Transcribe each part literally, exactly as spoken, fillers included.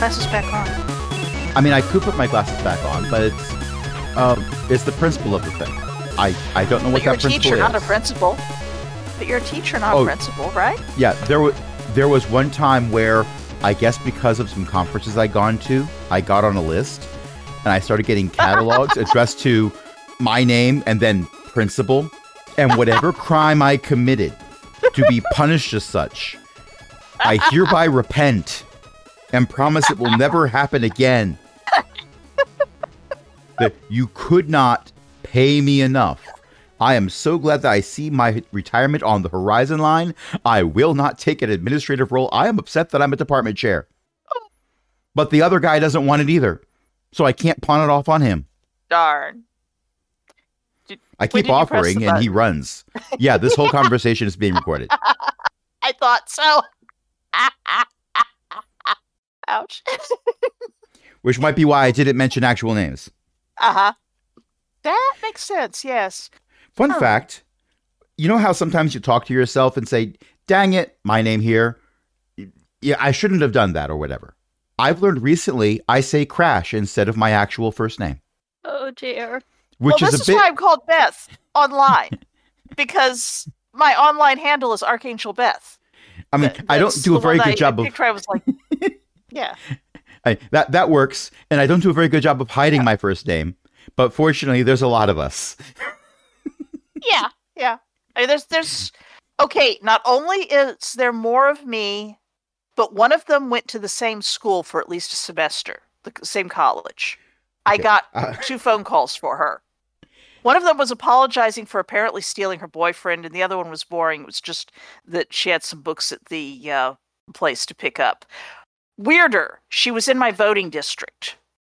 glasses back on. I mean, I could put my glasses back on, but it's um, it's the principle of the thing. I, I don't know what that principle is. But you're a teacher, not a principal. But you're a teacher, not oh, a principal, right? Yeah, there was there was one time where I guess because of some conferences I'd gone to, I got on a list and I started getting catalogs addressed to my name and then principal, and whatever crime I committed to be punished as such, I hereby repent and promise it will never happen again. That you could not pay me enough. I am so glad that I see my retirement on the horizon line. I will not take an administrative role. I am upset that I'm a department chair. But the other guy doesn't want it either. So I can't pawn it off on him. Darn. Did, I keep offering and he runs. Yeah, this whole conversation is being recorded. I thought so. Ouch. Which might be why I didn't mention actual names. Uh-huh. That makes sense, yes. Fun oh. fact, you know how sometimes you talk to yourself and say, dang it, my name here. Yeah, I shouldn't have done that or whatever. I've learned recently I say Crash instead of my actual first name. Oh, dear. Which well, is this a is bit... why I'm called Beth online. Because my online handle is Archangel Beth. I mean, That, I don't do a very good I, job I of... I was like, yeah. I, that, that works, and I don't do a very good job of hiding yeah. my first name. But fortunately, there's a lot of us. yeah, yeah. I mean, there's, there's... Okay, not only is there more of me, but one of them went to the same school for at least a semester, the same college. Okay. I got uh, two phone calls for her. One of them was apologizing for apparently stealing her boyfriend, and the other one was boring. It was just that she had some books at the uh, place to pick up. Weirder, she was in my voting district.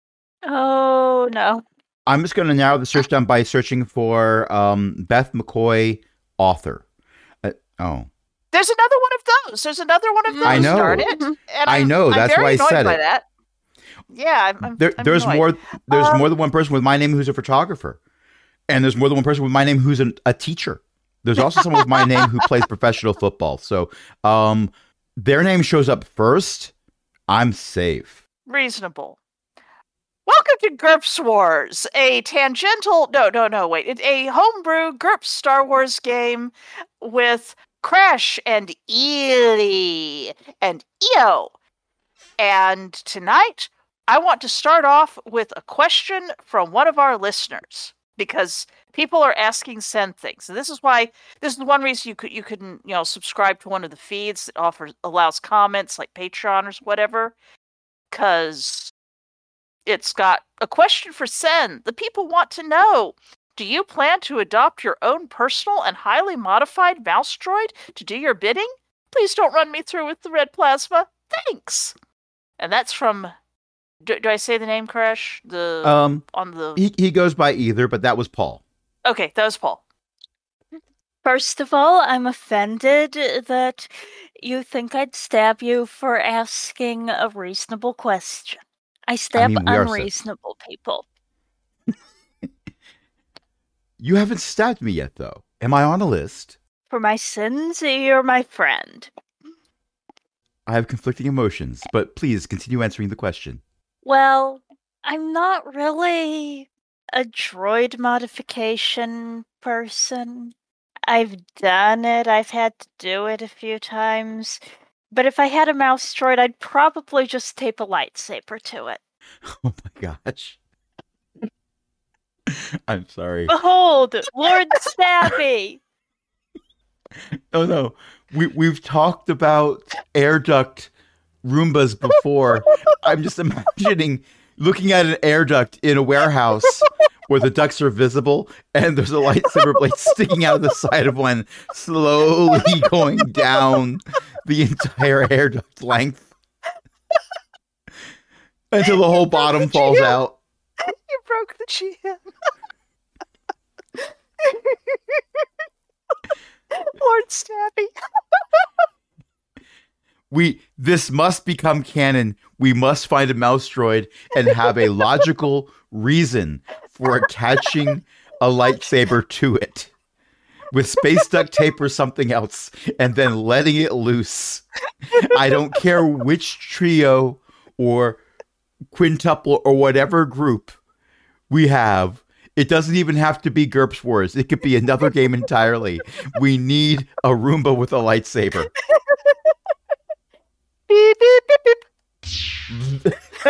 Oh, no. I'm just going to narrow the search down by searching for um, Beth McCoy, author. Uh, oh. There's another one of those. There's another one of those. I know. Darn it. And I know. That's I'm very why I annoyed said by it. That. Yeah, I'm, I'm, there, I'm there's annoyed. more. There's um, more than one person with my name who's a photographer, and there's more than one person with my name who's an, a teacher. There's also someone with my name who plays professional football. So, um, their name shows up first. I'm safe. Reasonable. Welcome to GURPS Wars, a tangential, no, no, no, wait, it's a homebrew GURPS Star Wars game with Crash and Ely and E O. And tonight, I want to start off with a question from one of our listeners, because people are asking send things. And this is why, this is the one reason you could, you can, you know, subscribe to one of the feeds that offers, allows comments like Patreon or whatever, because it's got a question for Sen. The people want to know, do you plan to adopt your own personal and highly modified mouse droid to do your bidding? Please don't run me through with the red plasma. Thanks. And that's from, do, do I say the name, Crash? The um on the he, he goes by either, but that was Paul. Okay, that was Paul. First of all, I'm offended that you think I'd stab you for asking a reasonable question. I stab I mean, unreasonable so... people. You haven't stabbed me yet, though. Am I on a list? For my sins, you're my friend. I have conflicting emotions, but please continue answering the question. Well, I'm not really a droid modification person. I've done it. I've had to do it a few times. But if I had a mouse droid, I'd probably just tape a lightsaber to it. Oh my gosh. I'm sorry. Behold, Lord Stabby! Oh no. We, we've talked about air duct Roombas before. I'm just imagining looking at an air duct in a warehouse where the ducts are visible and there's a lightsaber blade sticking out of the side of one, slowly going down the entire air duct length until the whole bottom the falls G M. Out. You broke the G M. Lord Stabby. We this must become canon. We must find a mouse droid and have a logical reason for attaching a lightsaber to it with space duct tape or something else, and then letting it loose. I don't care which trio or quintuple or whatever group we have. It doesn't even have to be GURPS Wars. It could be another game entirely. We need a Roomba with a lightsaber. Beep, beep, beep,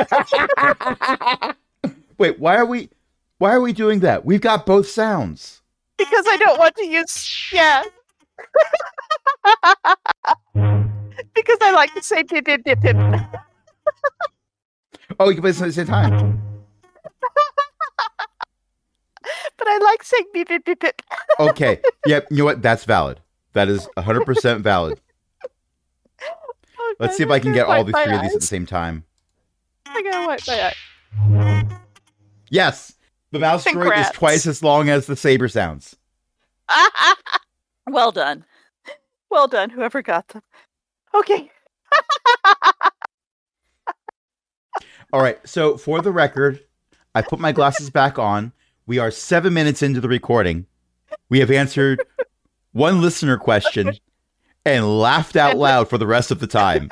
beep. Wait, why are we why are we doing that? We've got both sounds. Because I don't want to use yeah. Because I like to say pip pip pip pip. Oh, you can play this at the same time. But I like saying beep beep beep beep. Okay. Yep. You know what? That's valid. That is one hundred percent valid. Oh, Let's God, see if I can get wipe all the my three of these at the eyes. same time. I gotta wipe my eye. Yes. The mouse droid is Congrats. twice as long as the saber sounds. Well done. Well done, whoever got them. Okay. All right. So for the record, I put my glasses back on. We are seven minutes into the recording. We have answered one listener question and laughed out loud for the rest of the time.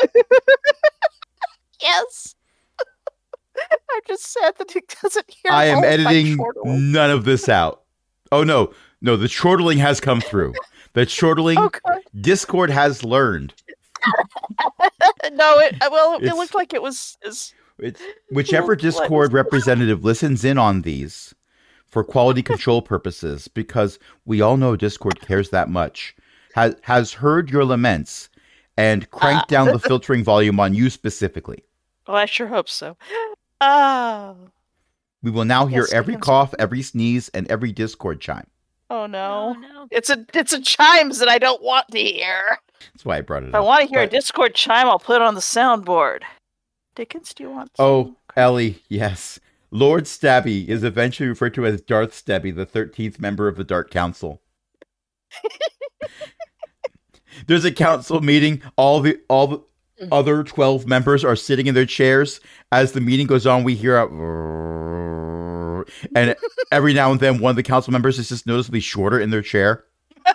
Yes. I'm just sad that it doesn't hear I am all of my editing chortle. none of this out. Oh, no. No, the chortling has come through. The chortling, Okay. Discord has learned. No, it well, it, it It's- looked like it was. Is, It's, whichever What is Discord representative listens in on these for quality control purposes, because we all know Discord cares that much, has, has heard your laments and cranked down the filtering volume on you specifically. well, I sure hope so. Oh, We will now hear Yes, every Dickens. cough, every sneeze, and every Discord chime. oh no! Oh, no. It's a it's a chimes that I don't want to hear. That's why I brought it If I up. want to hear a But- Discord chime, I'll put it on the soundboard. Dickens, do you want? Oh, some? Ellie, yes. Lord Stabby is eventually referred to as Darth Stabby, the thirteenth member of the Dark Council. There's a council meeting. All the all the other twelve members are sitting in their chairs. As the meeting goes on, we hear a and every now and then one of the council members is just noticeably shorter in their chair.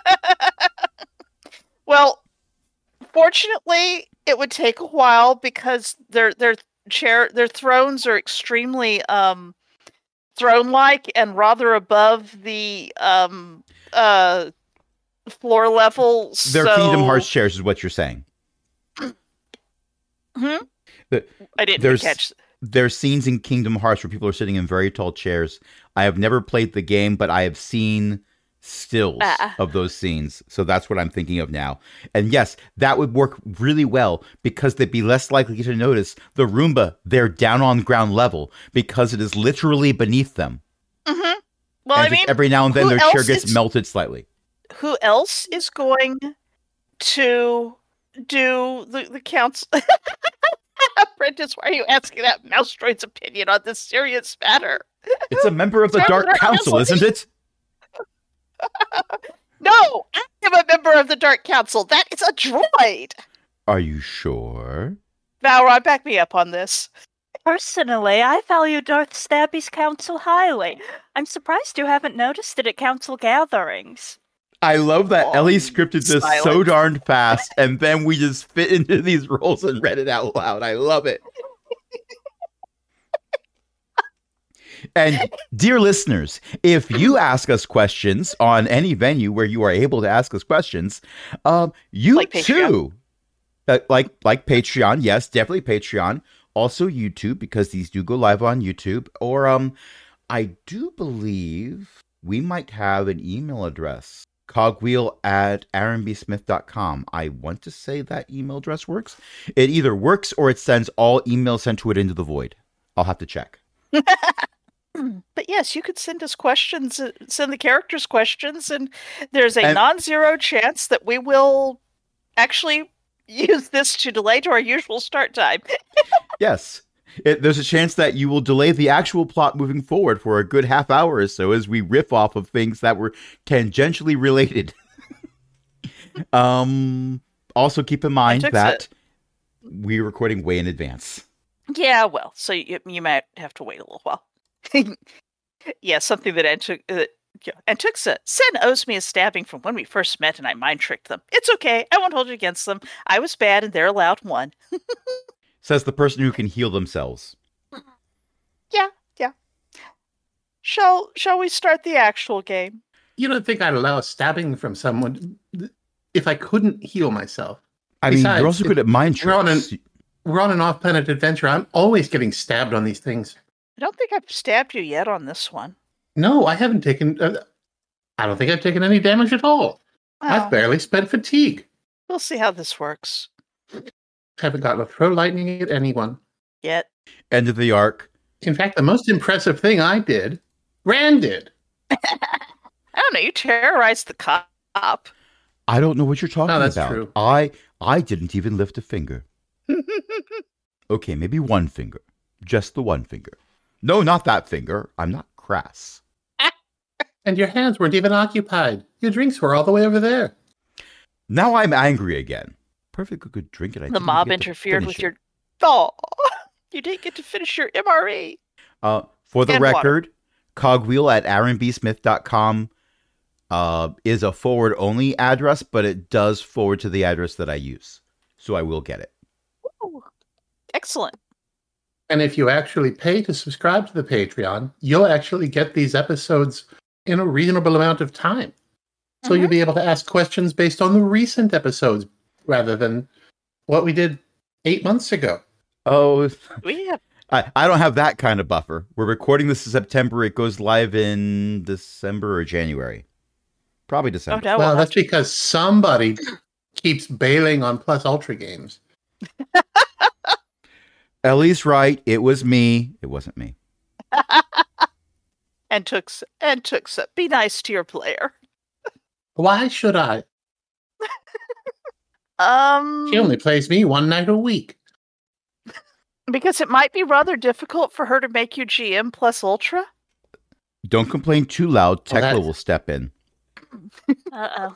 Well, fortunately, it would take a while because their their chair their thrones are extremely um throne-like and rather above the um uh floor level. They're so... Kingdom Hearts chairs, is what you're saying. Hmm? The- I didn't there's- catch. There's scenes in Kingdom Hearts where people are sitting in very tall chairs. I have never played the game, but I have seen stills Ah. of those scenes. So that's what I'm thinking of now. And yes, that would work really well because they'd be less likely to notice the Roomba. They're down on ground level because it is literally beneath them. Mm-hmm. Well, and I just mean, every now and then who their chair else gets is- melted slightly. who else is going to do the, the council? Apprentice, why are you asking that mouse droid's opinion on this serious matter? It's a member of the It's Dark Dark Council, Council. isn't it? No, I am a member of the Dark Council. That is a droid. Are you sure? Valrod, back me up on this. Personally, I value Darth Stabby's council highly. I'm surprised you haven't noticed it at council gatherings. I love that Oh, Ellie scripted this so silence. darn fast, and then we just fit into these roles and read it out loud. I love it. And dear listeners, if you ask us questions on any venue where you are able to ask us questions, um, you Like Patreon. too, uh, like like Patreon, yes, definitely Patreon. Also YouTube, because these do go live on YouTube. Or um, I do believe we might have an email address. Cogwheel at aaron b smith dot com. I want to say that email address works. It either works or it sends all emails sent to it into the void. I'll have to check. But yes, you could send us questions, uh, send the characters questions, and there's a And- non-zero chance that we will actually use this to delay to our usual start time. Yes. It, there's a chance that you will delay the actual plot moving forward for a good half hour or so as we riff off of things that were tangentially related. um. Also, keep in mind took that we're recording way in advance. Yeah, well, so you, you might have to wait a little while. Yeah, something that Antuk, uh, yeah, Antuxa, Sen owes me a stabbing from when we first met and I mind tricked them. It's okay. I won't hold it against them. I was bad and they're allowed one. Says the person who can heal themselves. Yeah, yeah. Shall Shall we start the actual game? You don't think I'd allow stabbing from someone if I couldn't heal myself? I Besides, mean, you're also good at mind we're on an tricks. we're on an off-planet adventure. I'm always getting stabbed on these things. I don't think I've stabbed you yet on this one. No, I haven't taken. Uh, I don't think I've taken any damage at all. Well, I've barely spent fatigue. we'll see how this works. Haven't gotten to throw lightning at anyone. Yet. End of the arc. In fact, the most impressive thing I did, Rand did. I don't know. You terrorized the cop. I don't know what you're talking No, that's about. true. I I didn't even lift a finger. Okay, maybe one finger. Just the one finger. No, not that finger. I'm not crass. And your hands weren't even occupied. Your drinks were all the way over there. Now I'm angry again. Perfectly good drink, and I The didn't mob get to interfered finish with it. your. Oh, you didn't get to finish your M R E. Uh, for the And water. record, cogwheel at aaron b smith dot com uh, is a forward-only address, but it does forward to the address that I use. So I will get it. Ooh, excellent. And if you actually pay to subscribe to the Patreon, you'll actually get these episodes in a reasonable amount of time. So Mhm. you'll be able to ask questions based on the recent episodes rather than what we did eight months ago. Oh, We have. I, I don't have that kind of buffer. We're recording this in September. It goes live in December or January. Probably Oh, December. no. well, we'll that's have to- because somebody keeps bailing on Plus Ultra games. Ellie's right. It was me. It wasn't me. and took s- and took s- be nice to your player. Why should I? Um, She only plays me one night a week. because it might be rather difficult for her to make you G M plus Ultra. Don't complain too loud. Well, Tekla that- will step in. Uh-oh.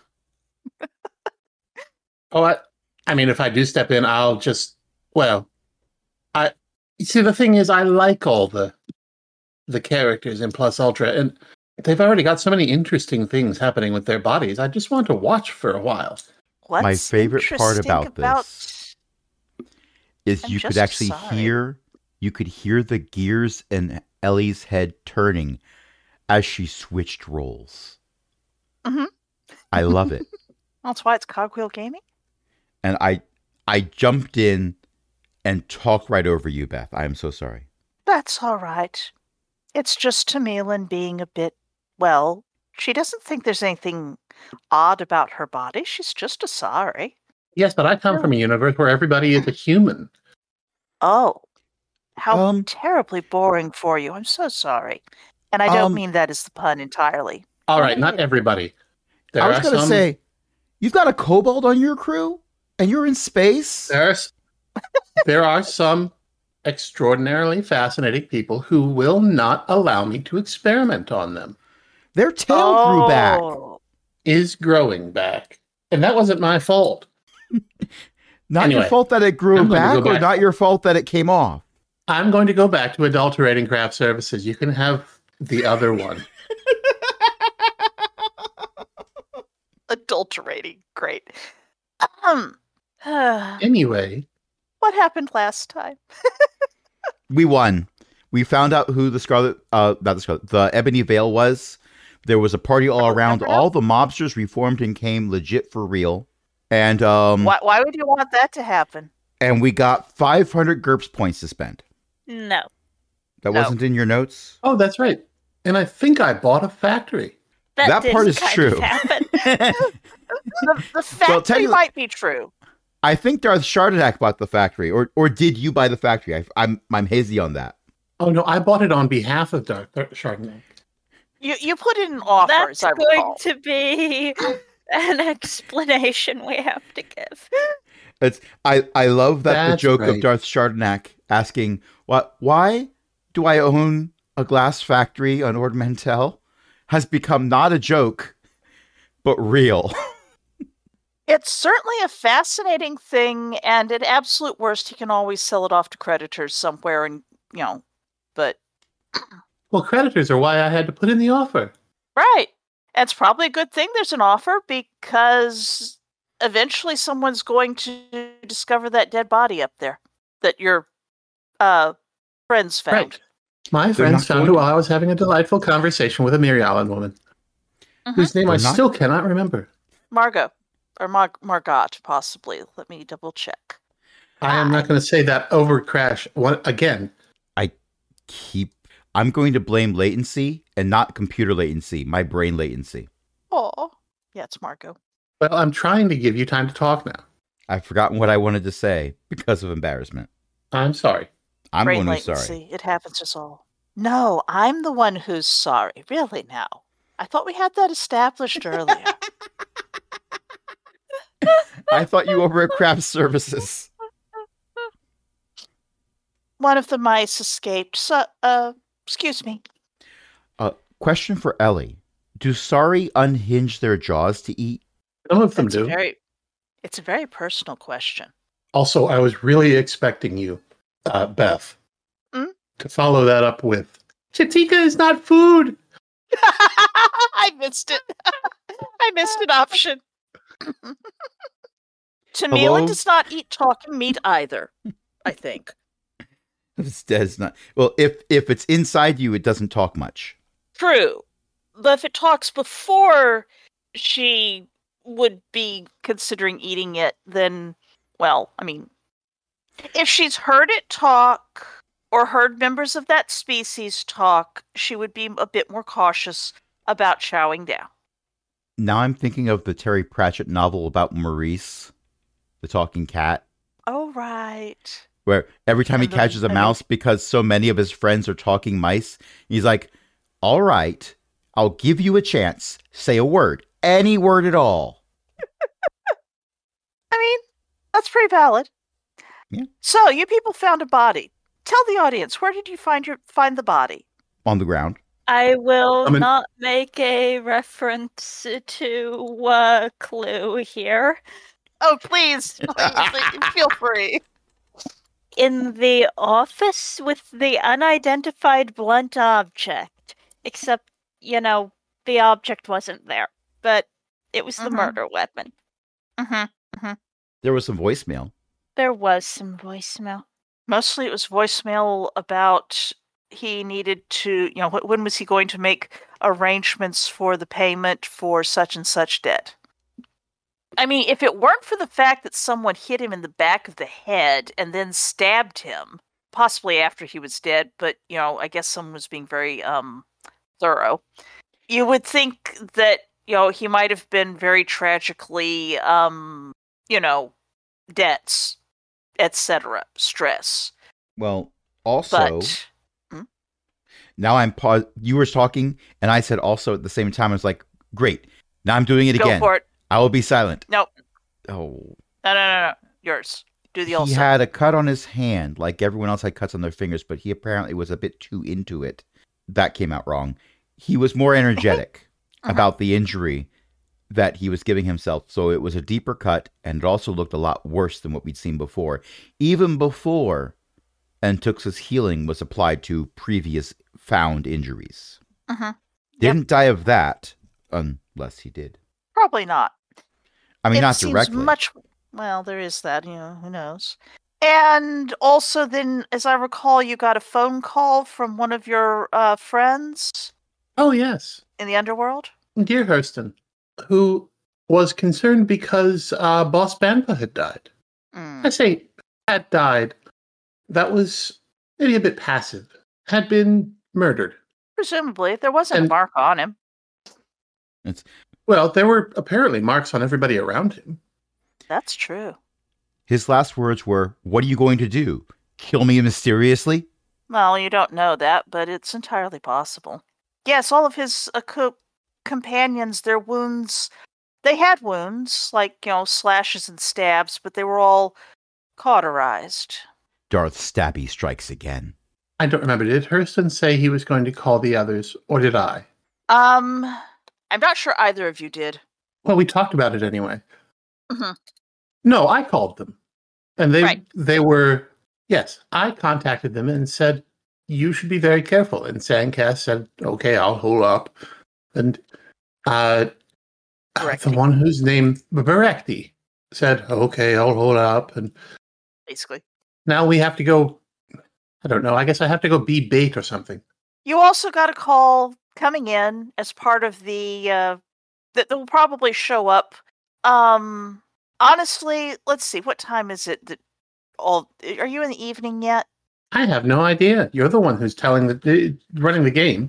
Oh, I, I mean, if I do step in, I'll just, well, I, you see, the thing is, I like all the, the characters in Plus Ultra, and they've already got so many interesting things happening with their bodies. I just want to watch for a while. What's My favorite part interesting about about this is I'm you could just actually sorry. hear you could hear the gears in Ellie's head turning as she switched roles. Mhm. I love it. That's why it's Cogwheel Gaming. And I I jumped in and talked right over you, Beth. I am so sorry. That's all right. It's just Tamilin being a bit, well, she doesn't think there's anything odd about her body. She's just a sorry. Yes, but I come from a universe where everybody is a human. Oh, how Um, terribly boring for you. I'm so sorry. And I don't Um, mean that as the pun entirely. All right, not everybody. There I was are going to some, say, you've got a kobold on your crew and you're in space? there are, s- there are some extraordinarily fascinating people who will not allow me to experiment on them. Their tail grew back. Oh, Is growing back, and that wasn't my fault. Not your Anyway, fault that it grew I'm going to back, go or back. not your fault that it came off. I'm going to go back to adulterating craft services. You can have the other one. adulterating. Great. Um, Anyway, what happened last time? We won. We found out who the Scarlet, uh, not the Scarlet, the Ebony Veil was. There was a party all Oh, around. remember now? All the mobsters reformed and came legit for real. And um, Why, why would you want that to happen? and we got five hundred GURPS points to spend. No. That No. wasn't in your notes. oh, that's right. And I think I bought a factory. That, That did part is kind of true. happen. The, the factory technically- might be true. I think Darth Shardanak bought the factory, or or did you buy the factory? I, I'm I'm hazy on that. Oh no, I bought it on behalf of Dark Chardonnay. You you put in offers, That's I going recall. to be an explanation we have to give. It's I, I love that the That's joke of right. Darth Shardanak asking, "What? Why do I own a glass factory on Ord Mantell?" has become not a joke, but real. It's certainly a fascinating thing, and at absolute worst, he can always sell it off to creditors somewhere, and you know. But Well, creditors are why I had to put in the offer. right, it's probably a good thing there's an offer because eventually someone's going to discover that dead body up there. that your uh, friends found. Right. My They're friends not found going it to- while I was having a delightful conversation with a Mirialan woman, Mhm. whose name They're I not- still cannot remember. Margot. Or Mar- Margot, possibly. Let me double check. I am not going to say that over Crash one, again. Keep. I'm going to blame latency and not computer latency. My brain latency. Oh, yeah, it's Margot. Well, I'm trying to give you time to talk now. I've forgotten what I wanted to say because of embarrassment. I'm sorry. I'm Brain going to latency. sorry. It happens to us all. No, I'm the one who's sorry. Really now. I thought we had that established earlier. I thought you were at craft services. One of the mice escaped. So, uh, excuse me. Uh, question for Ellie: do sorry unhinge their jaws to eat? Some of them It's do. a very, it's a very personal question. Also, I was really expecting you, uh, Beth, Hmm? to follow that up with Chatika is not food. I missed it. I missed an option. Tamila Hello? does not eat talking meat either, I think. It's it's not. Well, if if it's inside you, it doesn't talk much. True. But if it talks before she would be considering eating it, then, well, I mean, if she's heard it talk or heard members of that species talk, she would be a bit more cautious about chowing down. Now I'm thinking of the Terry Pratchett novel about Maurice, the talking cat, Oh, right. where every time he And the- catches a I mean- mouse, because so many of his friends are talking mice, he's like, all right, I'll give you a chance. Say a word. Any word at all. I mean, that's pretty valid. Yeah. So, you people found a body. Tell the audience, where did you find your find the body? On the ground. I will I mean- not make a reference to uh, Clue here. Oh, please, please, please feel free. In the office with the unidentified blunt object. Except, you know, the object wasn't there. But it was the Mhm. murder weapon. Mm-hmm. There was some voicemail. There was some voicemail. Mostly it was voicemail about he needed to, you know, wh- when was he going to make arrangements for the payment for such and such debt? I mean, if it weren't for the fact that someone hit him in the back of the head and then stabbed him, possibly after he was dead, but, you know, I guess someone was being very um thorough, you would think that, you know, he might have been very tragically, um, you know, debts, et cetera, stress. Well, also, But now I'm pause. You were talking, and I said also at the same time. I was like, great. Now I'm doing it go again. for it. I will be silent. Nope. Oh. No, no, no, no. Yours. Do the He also. had a cut on his hand, like everyone else had cuts on their fingers, but he apparently was a bit too into it. That came out wrong. He was more energetic Uh-huh. about the injury that he was giving himself. So it was a deeper cut, and it also looked a lot worse than what we'd seen before. Even before Antux's healing was applied to previous found injuries. Mhm. Didn't die of that, unless he did. Probably not. I mean, it not seems directly. much. Well, there is that. You know, who knows? And also, then, as I recall, you got a phone call from one of your uh, friends Oh, yes. in the underworld. Dear Hurston, who was concerned because uh, Boss Banpa had died. Mm. I say had died. That was maybe a bit passive. Had been murdered. Presumably, there wasn't And- a mark on him. Well, there were apparently marks on everybody around him. That's true. His last words were, "What are you going to do? Kill me mysteriously?" Well, you don't know that, but it's entirely possible. Yes, all of his uh, co- companions, their wounds, they had wounds, like, you know, slashes and stabs, but they were all cauterized. Darth Stabby strikes again. I don't remember. Did Hurston say he was going to call the others, or did I? Um, I'm not sure either of you did. Well, we talked about it anyway. Mhm. No, I called them. And they Right. they were yes, I contacted them and said, you should be very careful. And Sandcast said, okay, I'll hold up. And uh the Berekti. one whose name Berekti said, okay, I'll hold up. And Basically. now we have to go. I don't know. I guess I have to go be bait or something. You also got a call coming in as part of the uh, that will probably show up. Um, honestly, let's see. What time is it? That all are you in the evening yet? I have no idea. You're the one who's telling the running the game.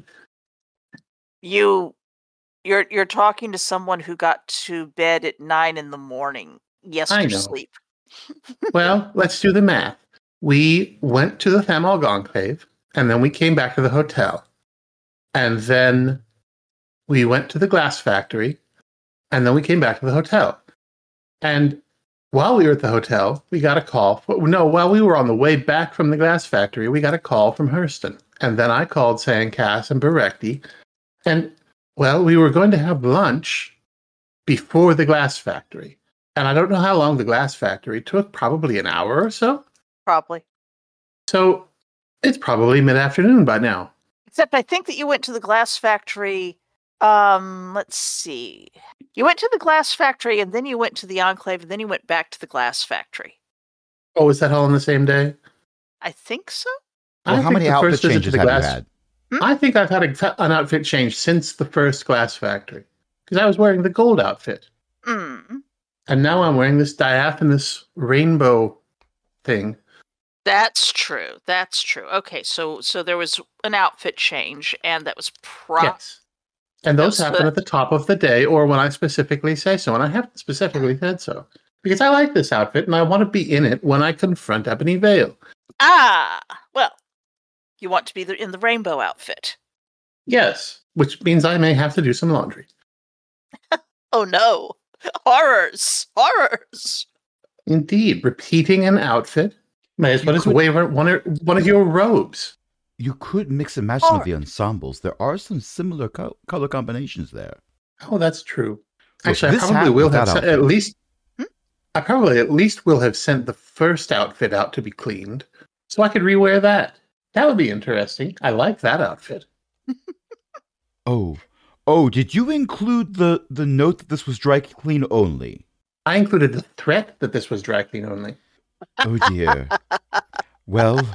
You, you're you're talking to someone who got to bed at nine in the morning. Yes, I for know. sleep. Well, let's do the math. We went to the Thamog Enclave, and then we came back to the hotel. And then we went to the glass factory, and then we came back to the hotel. And while we were at the hotel, we got a call. No, while we were on the way back from the glass factory, we got a call from Hurston. And then I called Sandcast and Berekti. And, well, we were going to have lunch before the glass factory. And I don't know how long the glass factory took, probably an hour or so. Probably. So it's probably mid-afternoon by now. Except I think that you went to the glass factory. Um, let's see. You went to the glass factory, and then you went to the Enclave, and then you went back to the glass factory. Oh, is that all on the same day? I think so. Well, I how think many the outfit first visit to changes the have glass- you had? Hmm? I think I've had a, an outfit change since the first glass factory. Because I was wearing the gold outfit. Mm. And now I'm wearing this diaphanous rainbow thing. That's true. That's true. Okay, so so there was an outfit change, and that was pro- Yes. And those Yes, happen but- at the top of the day or when I specifically say so. And I haven't specifically said so. Because I like this outfit and I want to be in it when I confront Ebony Vale. Ah, well, you want to be the, in the rainbow outfit. Yes. Which means I may have to do some laundry. Oh no. Horrors. Horrors. Indeed. Repeating an outfit may as You well just could- wear one of, one of your robes. You could mix and match Or- some of the ensembles. There are some similar co- color combinations there. Oh, that's true. Look, Actually, I this probably happened will with have that sent, outfit. at least. Hmm? I probably at least will have sent the first outfit out to be cleaned, so I could rewear that. That would be interesting. I like that outfit. Oh, oh! Did you include the the note that this was dry clean only? I included the threat that this was dry clean only. Oh dear. Well,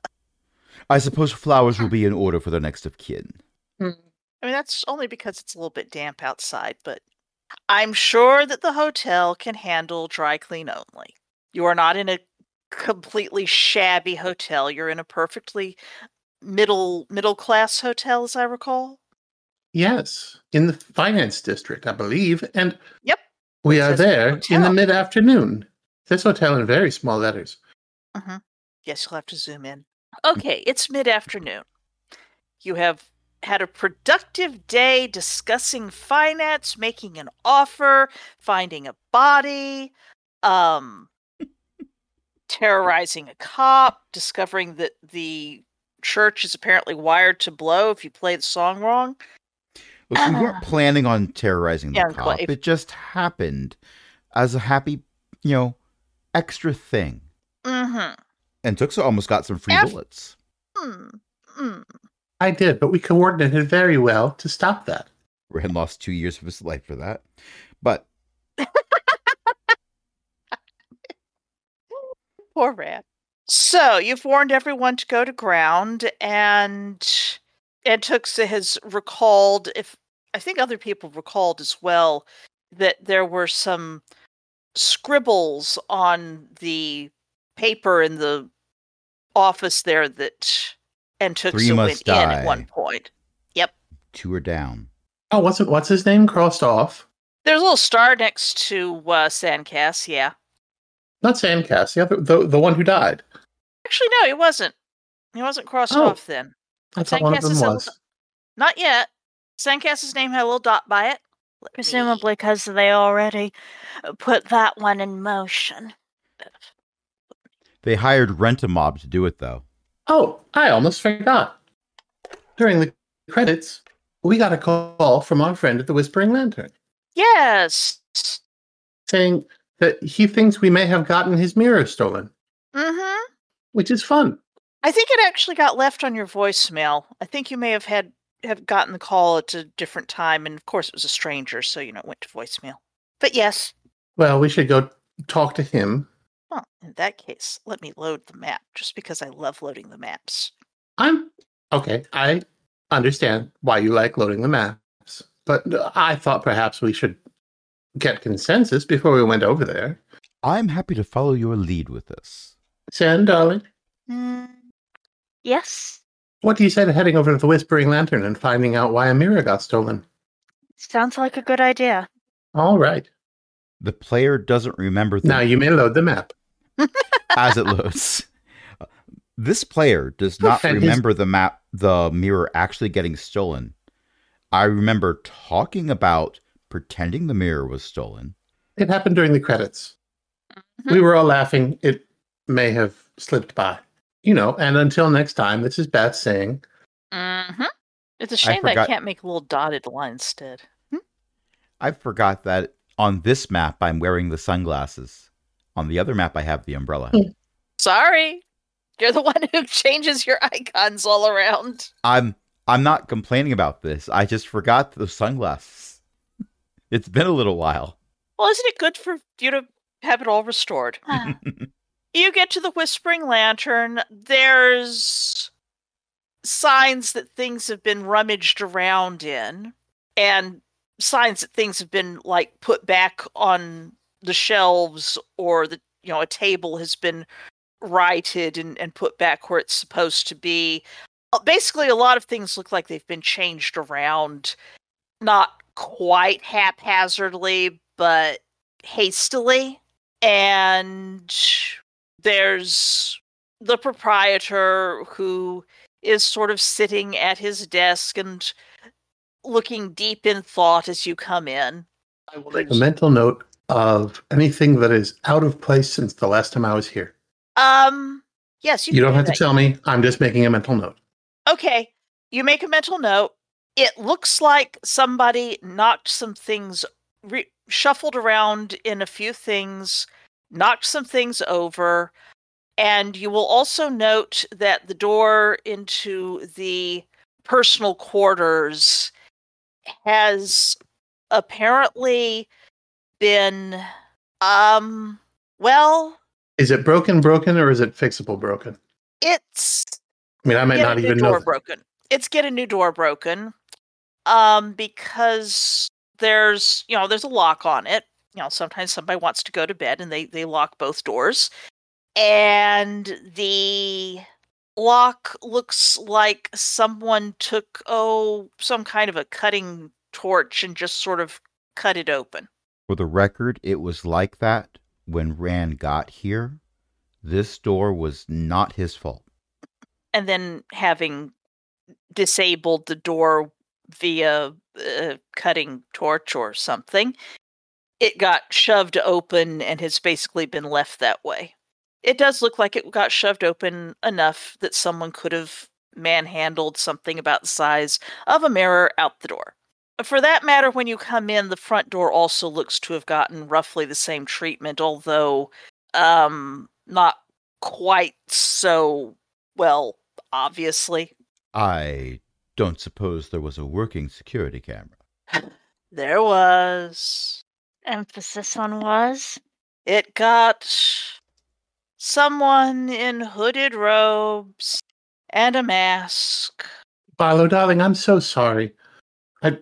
I suppose flowers will be in order for the next of kin. I mean, that's only because it's a little bit damp outside, but I'm sure that the hotel can handle dry clean only. You are not in a completely shabby hotel. You're in a perfectly middle middle class hotel, as I recall. Yes, in the finance district, I believe, and Yep. we It are says there hotel. in the mid-afternoon. This hotel in very small letters. Mm-hmm. Yes, you'll have to zoom in. Okay, it's mid-afternoon. You have had a productive day discussing finance, making an offer, finding a body, um, terrorizing a cop, discovering that the church is apparently wired to blow if you play the song wrong. Look, we weren't planning on terrorizing the Yeah, cop. Enclave. It just happened as a happy, you know, extra thing. Mm-hmm. And Tuxa almost got some free F- bullets. Mm, mm. I did, but we coordinated very well to stop that. Ren lost two years of his life for that. But Poor Rat. So you've warned everyone to go to ground, and and Tuxa has recalled, if I think other people recalled as well, that there were some scribbles on the paper in the office there that and Three Tuxa must went in die. at one point. Yep. two are down. Oh, what's it, what's his name crossed off? There's a little star next to uh, Sandcast, yeah. Not Sandcast, the other, the the one who died. Actually, no, he wasn't. He wasn't crossed Oh. off then. I thought one of Sandcast them is a- was. Not yet. Sandcast's name had a little dot by it. Let me- Presumably because they already put that one in motion. They hired Rent-A-Mob to do it, though. Oh, I almost forgot. During the credits, we got a call from our friend at the Whispering Lantern Yes. saying that he thinks we may have gotten his mirror stolen, Mm-hmm. which is fun. I think it actually got left on your voicemail. I think you may have had have gotten the call at a different time, and of course it was a stranger, so you know it went to voicemail. But yes, Well, we should go talk to him Well, in that case, let me load the map, just because I love loading the maps. I'm okay. I understand why you like loading the maps, but I thought perhaps we should get consensus before we went over there. I'm happy to follow your lead with this. Sen, darling, Mm, yes, what do you say to heading over to the Whispering Lantern and finding out why a mirror got stolen? sounds like a good idea. All right. The player doesn't remember the Now you may load the map. as it loads. This player does not And his- remember the map, the mirror actually getting stolen. I remember talking about pretending the mirror was stolen. It happened during the credits. Mhm. We were all laughing. It may have slipped by. You know, and until next time, this is Beth saying, Mm-hmm. It's a shame that I forgot- can't make a little dotted line instead. I forgot that on this map I'm wearing the sunglasses. On the other map I have the umbrella. Sorry. You're the one who changes your icons all around. I'm I'm not complaining about this. I just forgot the sunglasses. It's been a little while. Well, isn't it good for you to have it all restored? Ah, You get to the Whispering Lantern. There's signs that things have been rummaged around in, and signs that things have been like put back on the shelves, or the you know a table has been righted and, and put back where it's supposed to be. Uh, Basically, a lot of things look like they've been changed around, not quite haphazardly, but hastily. And there's the proprietor who is sort of sitting at his desk and looking deep in thought as you come in. I will make a mental note of anything that is out of place since the last time I was here. Um, yes, you, You can don't do have to that. tell me. I'm just making a mental note. Okay, you make a mental note. It looks like somebody knocked some things, re- shuffled around in a few things, knocked some things over, and you will also note that the door into the personal quarters has apparently been, um, well, Is it broken, broken, or is it fixable, broken? it's I mean, I might get not a new even door know. that. broken. It's get a new door broken. Um, because there's you know there's a lock on it. You know, sometimes somebody wants to go to bed and they they lock both doors, and the lock looks like someone took oh some kind of a cutting torch and just sort of cut it open. For the record, it was like that when Rand got here. This door was not his fault. And then having disabled the door via uh, cutting torch or something, it got shoved open and has basically been left that way. It does look like it got shoved open enough that someone could have manhandled something about the size of a mirror out the door. For that matter, when you come in, the front door also looks to have gotten roughly the same treatment, although um, not quite so well, obviously. I don't suppose there was a working security camera. There was. emphasis on was. It got someone in hooded robes and a mask. Barlow, darling, I'm so sorry. I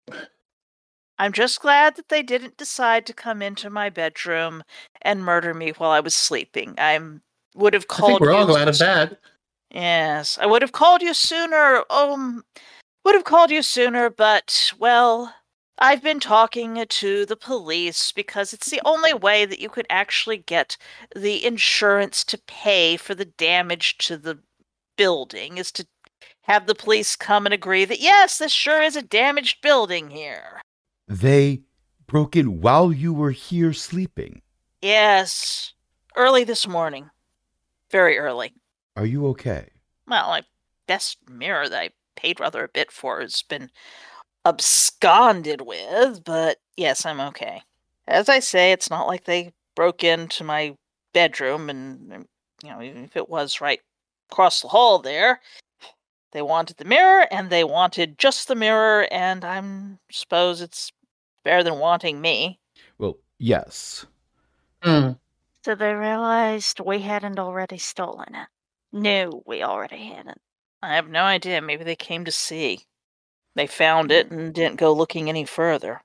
I'm just glad that they didn't decide to come into my bedroom and murder me while I was sleeping. I would have I called think we're you. all glad of that. Yes, I would have called you sooner. Um, would have called you sooner, but, well, I've been talking to the police because it's the only way that you could actually get the insurance to pay for the damage to the building is to have the police come and agree that, yes, this sure is a damaged building here. They broke in while you were here sleeping. Yes, early this morning. Very early. Are you okay? Well, my best mirror that I paid rather a bit for has been absconded with, but yes, I'm okay. As I say, it's not like they broke into my bedroom, and, you know, even if it was right across the hall there, they wanted the mirror, and they wanted just the mirror, and I suppose it's better than wanting me. Well, yes. Hmm. So they realized we hadn't already stolen it. Knew we already had it. I have no idea. Maybe they came to see. They found it and didn't go looking any further.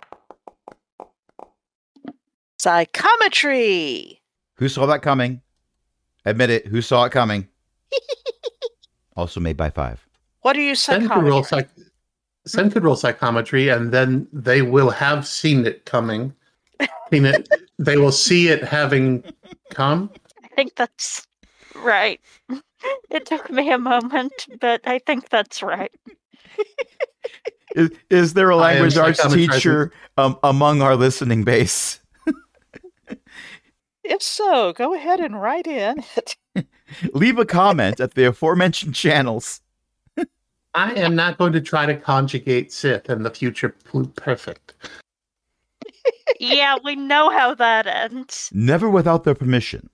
Psychometry! Who saw that coming? Admit it. Who saw it coming? Also made by Five. What are you Sen could roll psychometry? psych- Sen could roll psychometry, and then they will have seen it coming. Seen it, they will see it having come. I think that's right. It took me a moment, but I think that's right. Is, is there a I am language arts psychometrizing. teacher um, among our listening base? If so, go ahead and write in. Leave a comment at the aforementioned channels. I am not going to try to conjugate Sith and the future pl- perfect. Yeah, we know how that ends. Never without their permission.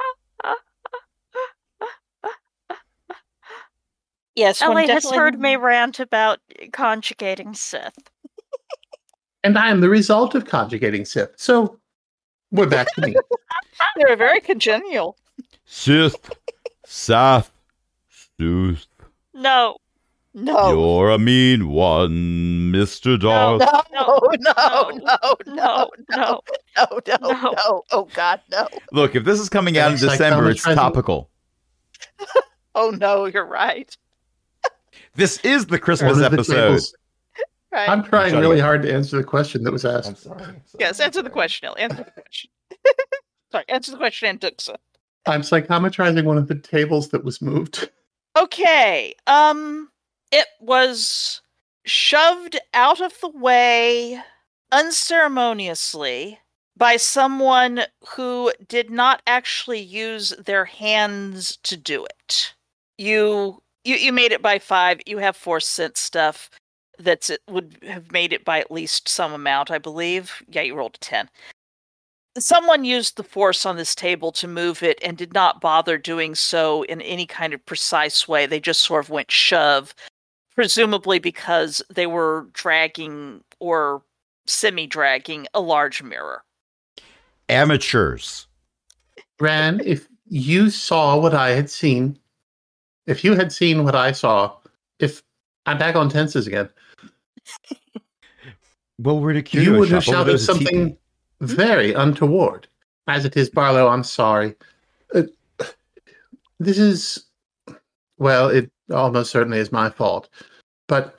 Yes, when Ellie has Declan- heard me rant about conjugating Sith. And I am the result of conjugating Sith. So we're back to me. They were very congenial. Sith, Sath, Sooth, No. No. you're a mean one, Mister No, Darth. no, no, no, No, no, no, no. no, no, No. no. Oh, God, no. Look, if this is coming out in It's like December, it's psychometrizing- topical. Oh, no, you're right. This is the Christmas One of the episode. tables. Right. I'm trying shutting really up. hard to answer the question that was asked. I'm sorry. Yes, answer the question, Neil. Answer the question. Sorry, answer the question, and Duxa. I'm psychometrizing one of the tables that was moved. Okay. Um, it was shoved out of the way unceremoniously by someone who did not actually use their hands to do it. You you, you made it by five. You have force sense stuff that's it would have made it by at least some amount, I believe. Yeah, you rolled a ten. Someone used the force on this table to move it and did not bother doing so in any kind of precise way. They just sort of went shove, presumably because they were dragging or semi-dragging a large mirror. Amateurs. Ran, if you saw what I had seen, if you had seen what I saw, if I'm back on tenses again, Well, we're at a you curio would have shop. Over shouted there's a teepee. something very untoward. As it is, Barlow, I'm sorry. Uh, this is, well, it almost certainly is my fault. But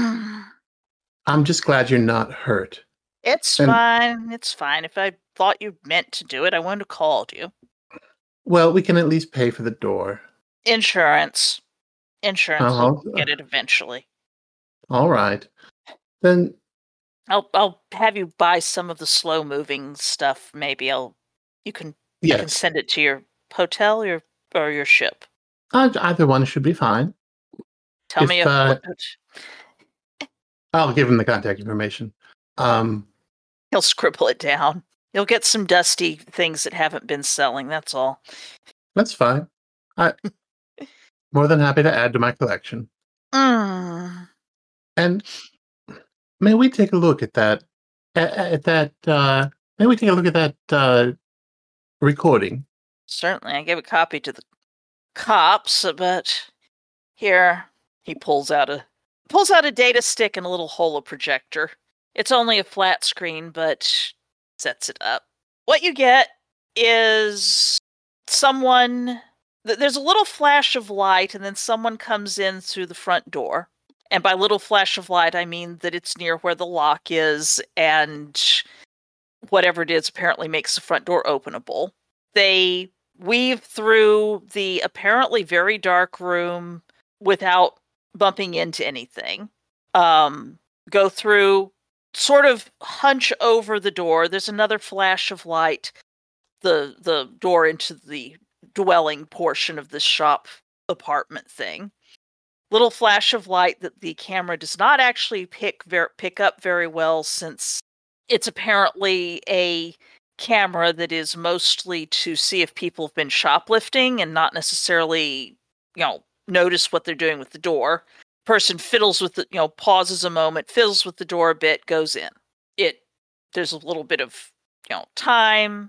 I'm just glad you're not hurt. It's And- fine. It's fine. If I thought you meant to do it, I wouldn't have called you. Well, we can at least pay for the door. Insurance. Insurance Uh-huh. will get it eventually. All right. Then, I'll I'll have you buy some of the slow moving stuff. Maybe I'll you can you can yes, send it to your hotel or or your ship. uh, either one should be fine. Tell If, me if, uh, what, I'll give him the contact information. Um, he'll scribble it down. You'll get some dusty things that haven't been selling. That's all. that's fine. I more than happy to add to my collection. Mm. And may we take a look at that? At, at that? Uh, may we take a look at that uh, recording? Certainly, I gave a copy to the cops, but here he pulls out a pulls out a data stick and a little holo projector. It's only a flat screen, but sets it up. What you get is someone. th- There's a little flash of light, and then someone comes in through the front door. And by little flash of light, I mean that it's near where the lock is, and whatever it is apparently makes the front door openable. They weave through the apparently very dark room without bumping into anything. Um, go through, sort of hunch over the door. There's another flash of light, the the door into the dwelling portion of the shop apartment thing. Little flash of light that the camera does not actually pick ver- pick up very well, since it's apparently a camera that is mostly to see if people have been shoplifting and not necessarily, you know, notice what they're doing with the door. Person fiddles with the, you know, pauses a moment, fiddles with the door a bit, goes in. It there's a little bit of, you know, time,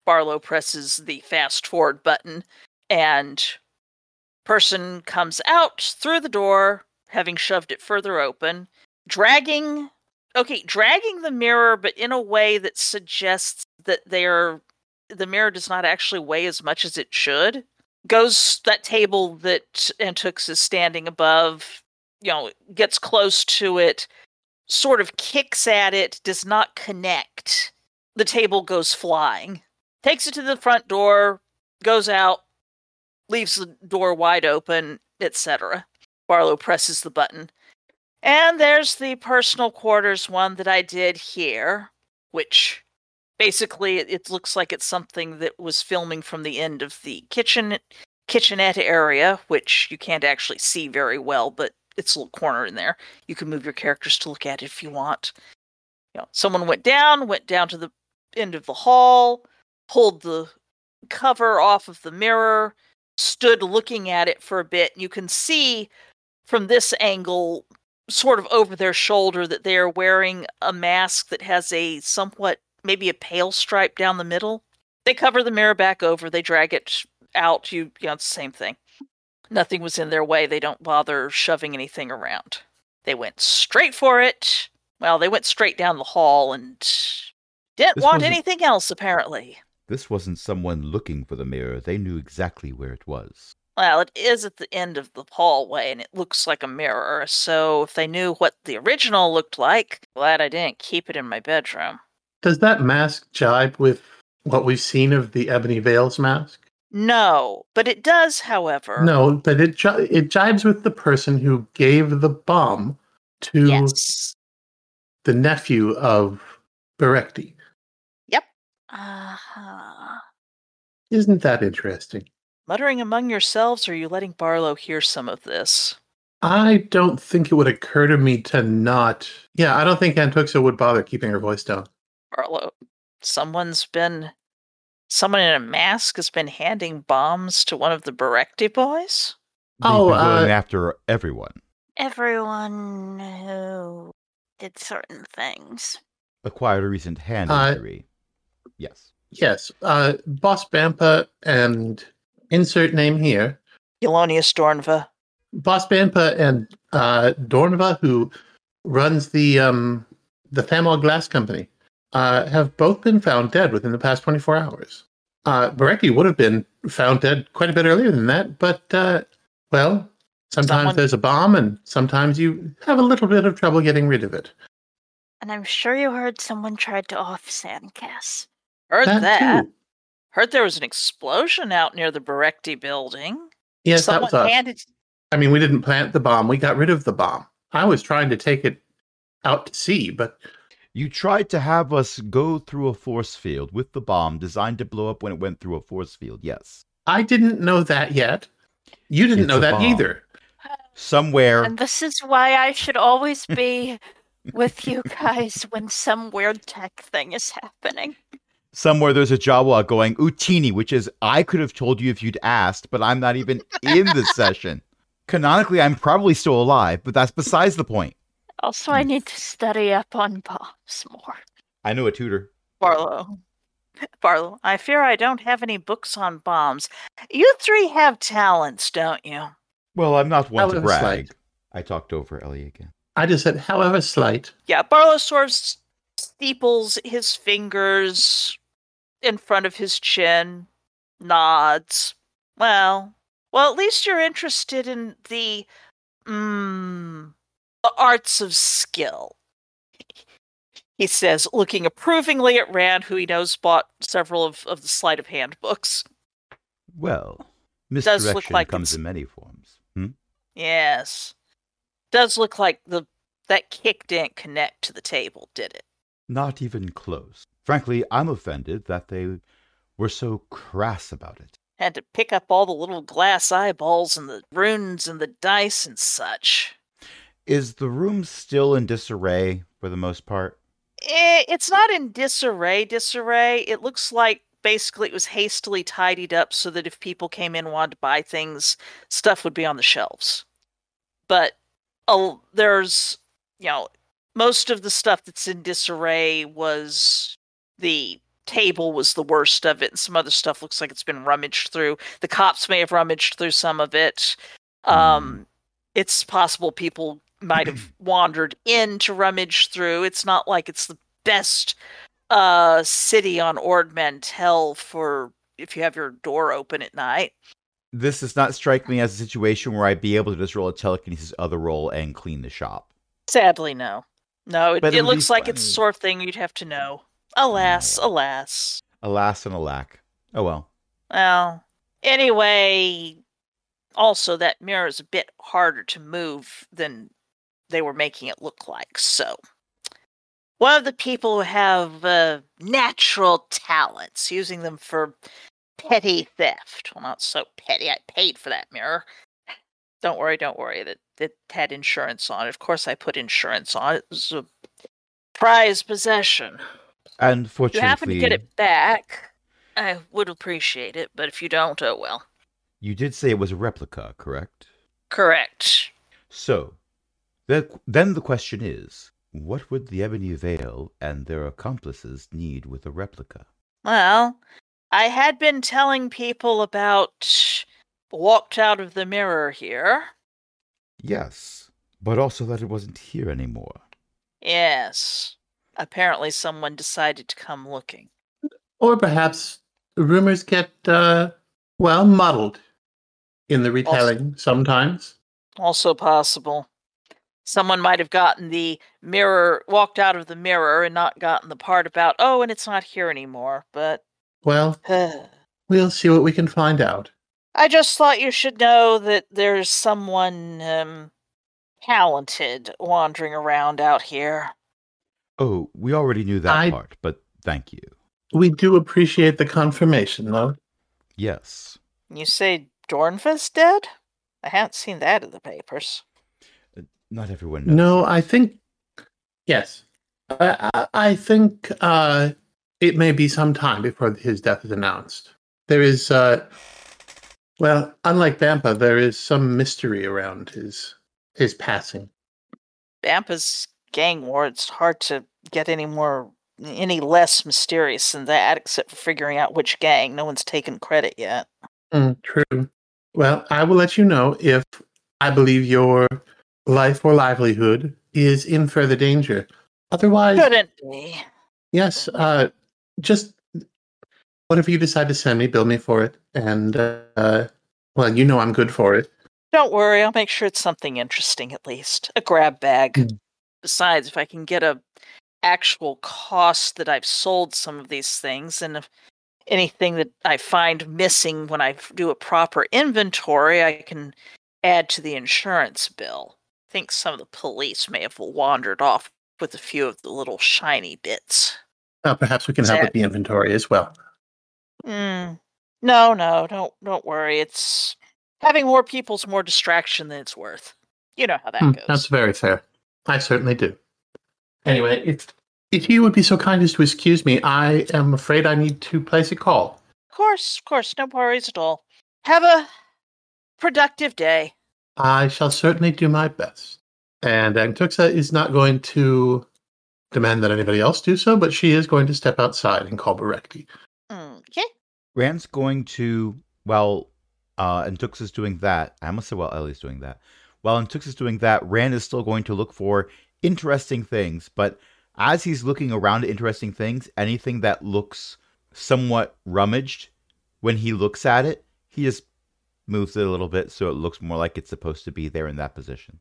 Barlow presses the fast forward button, and person comes out through the door, having shoved it further open, dragging, okay, dragging the mirror, but in a way that suggests that they're, the mirror does not actually weigh as much as it should. Goes that table that Antux is standing above, you know, gets close to it, sort of kicks at it, does not connect. The table goes flying. Takes it to the front door, goes out, leaves the door wide open, et cetera. Barlow presses the button. And there's the personal quarters one that I did here, which basically it, it looks like it's something that was filming from the end of the kitchen kitchenette area, which you can't actually see very well, but it's a little corner in there. You can move your characters to look at it if you want. You know, someone went down, went down to the end of the hall, pulled the cover off of the mirror, stood looking at it for a bit. You can see from this angle, sort of over their shoulder, that they are wearing a mask that has a somewhat, maybe a pale stripe down the middle. They cover the mirror back over, they drag it out, you, you know, it's the same thing. Nothing was in their way, they don't bother shoving anything around. They went straight for it. Well, they went straight down the hall and didn't This want wasn't- anything else, apparently. This wasn't someone looking for the mirror. They knew exactly where it was. Well, it is at the end of the hallway, and it looks like a mirror, so if they knew what the original looked like, glad I didn't keep it in my bedroom. Does that mask jibe with what we've seen of the Ebony Veils mask? No, but it does, however. No, but it ji- it jibes with the person who gave the bomb to Yes. the nephew of Berekti. Uh-huh. Isn't that interesting? Muttering among yourselves, or are you letting Barlow hear some of this? I don't think it would occur to me to not. Yeah, I don't think Antuxa would bother keeping her voice down. Barlow, someone's been... Someone in a mask has been handing bombs to one of the Berekti boys? They've Oh, been going uh, after everyone. Everyone who did certain things. Acquired a recent hand Uh, injury. Yes. Yes, uh, Boss Bampa and insert name here. Elonius Dornva. Boss Bampa and uh, Dornva, who runs the um, the Thamol Glass Company, uh, have both been found dead within the past twenty-four hours. Uh, Berekti would have been found dead quite a bit earlier than that, but, uh, well, sometimes Someone- there's a bomb and sometimes you have a little bit of trouble getting rid of it. And I'm sure you heard someone tried to off Sandcast. Heard that. too. Heard there was an explosion out near the Berekti building. Yes, Someone that was us. handed... I mean, we didn't plant the bomb. We got rid of the bomb. I was trying to take it out to sea, but You tried to have us go through a force field with the bomb designed to blow up when it went through a force field. Yes. I didn't know that yet. You didn't It's know a that bomb. either. Somewhere. And this is why I should always be with you guys when some weird tech thing is happening. Somewhere there's a Jawa going, Utini, which is, I could have told you if you'd asked, but I'm not even in the session. Canonically, I'm probably still alive, but that's besides the point. Also, I need to study up on bombs more. I know a tutor. Barlow. Barlow, I fear I don't have any books on bombs. You three have talents, don't you? Well, I'm not one to However brag. slight. I talked over Ellie again. I just said, however slight. Yeah, Barlow sort of s- steeples his fingers in front of his chin, nods. Well, well, at least you're interested in the, mm, the arts of skill. He says, looking approvingly at Rand, who he knows bought several of, of the sleight of hand books. Well, Does look misdirection like comes it's- in many forms. Hmm? Yes. Does look like the that kick didn't connect to the table, did it? Not even close. Frankly, I'm offended that they were so crass about it. Had to pick up all the little glass eyeballs and the runes and the dice and such. Is the room still in disarray for the most part? Eh, It's not in disarray, disarray. It looks like basically it was hastily tidied up so that if people came in and wanted to buy things, stuff would be on the shelves. But oh, there's, you know, most of the stuff that's in disarray was the table was the worst of it, and some other stuff looks like it's been rummaged through. The cops may have rummaged through some of it. Um, mm. It's possible people might have wandered in to rummage through. It's not like it's the best uh, city on Ord Mantell for if you have your door open at night. This does not strike me as a situation where I'd be able to just roll a telekinesis other roll and clean the shop. Sadly, no. No, it, it looks like it's the sort of thing you'd have to know. Alas, oh. alas. Alas and alack. Oh, well. Well, anyway, also that mirror is a bit harder to move than they were making it look like, so. One of the people who have uh, natural talents, using them for petty theft. Well, not so petty. I paid for that mirror. Don't worry, don't worry. That it had insurance on it. Of course I put insurance on it. It was a prized possession. Unfortunately, if you happen to get it back, I would appreciate it, but if you don't, oh well. You did say it was a replica, correct? Correct. So, the, then the question is, what would the Ebony Veil and their accomplices need with a replica? Well, I had been telling people about walked out of the mirror here. Yes, but also that it wasn't here anymore. Yes. Apparently someone decided to come looking. Or perhaps rumors get, uh, well, muddled in the retelling also, sometimes. Also possible. Someone might have gotten the mirror, walked out of the mirror and not gotten the part about, oh, and it's not here anymore, but... Well, we'll see what we can find out. I just thought you should know that there's someone um, talented wandering around out here. Oh, we already knew that I, part, but thank you. We do appreciate the confirmation, though. Yes. You say Dornva's dead? I haven't seen that in the papers. Uh, not everyone knows. No, I think... Yes. I, I, I think uh, it may be some time before his death is announced. There is... Uh, Well, unlike Bampa, there is some mystery around his his passing. Bampa's gang war, it's hard to get any more, any less mysterious than that, except for figuring out which gang. No one's taken credit yet. Mm, true. Well, I will let you know if I believe your life or livelihood is in further danger. Otherwise... Couldn't be. Yes, uh, just... whatever you decide to send me, bill me for it. And, uh, well, you know I'm good for it. Don't worry, I'll make sure it's something interesting at least. A grab bag. Mm. Besides, if I can get a actual cost that I've sold some of these things, and if anything that I find missing when I do a proper inventory, I can add to the insurance bill. I think some of the police may have wandered off with a few of the little shiny bits. Well, perhaps we can Is help that... with the inventory as well. Mm. No, no, don't don't worry. It's having more people's more distraction than it's worth. You know how that mm, goes. That's very fair. I certainly do. Anyway, if if you would be so kind as to excuse me, I am afraid I need to place a call. Of course, of course, no worries at all. Have a productive day. I shall certainly do my best. And Antux is not going to demand that anybody else do so, but she is going to step outside and call Berekti. Okay. Rand's going to, while uh, Antux is doing that, I almost said while Ellie's doing that. While Antux is doing that, Rand is still going to look for interesting things, but as he's looking around at interesting things, anything that looks somewhat rummaged, when he looks at it, he just moves it a little bit so it looks more like it's supposed to be there in that position.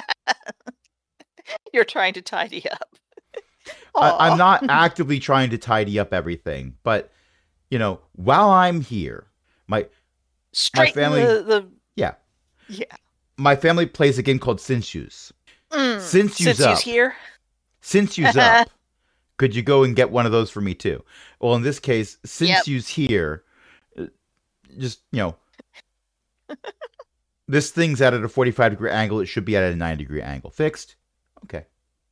You're trying to tidy up. I, I'm not actively trying to tidy up everything, but you know, while I'm here, my Straighten my family, the, the yeah, yeah, my family plays a game called Since Use. Mm, Since Use up, here. Since Use up. Could you go and get one of those for me too? Well, in this case, Since yep. Use here, just you know, this thing's at a forty-five degree angle. It should be at a ninety degree angle. Fixed. Okay.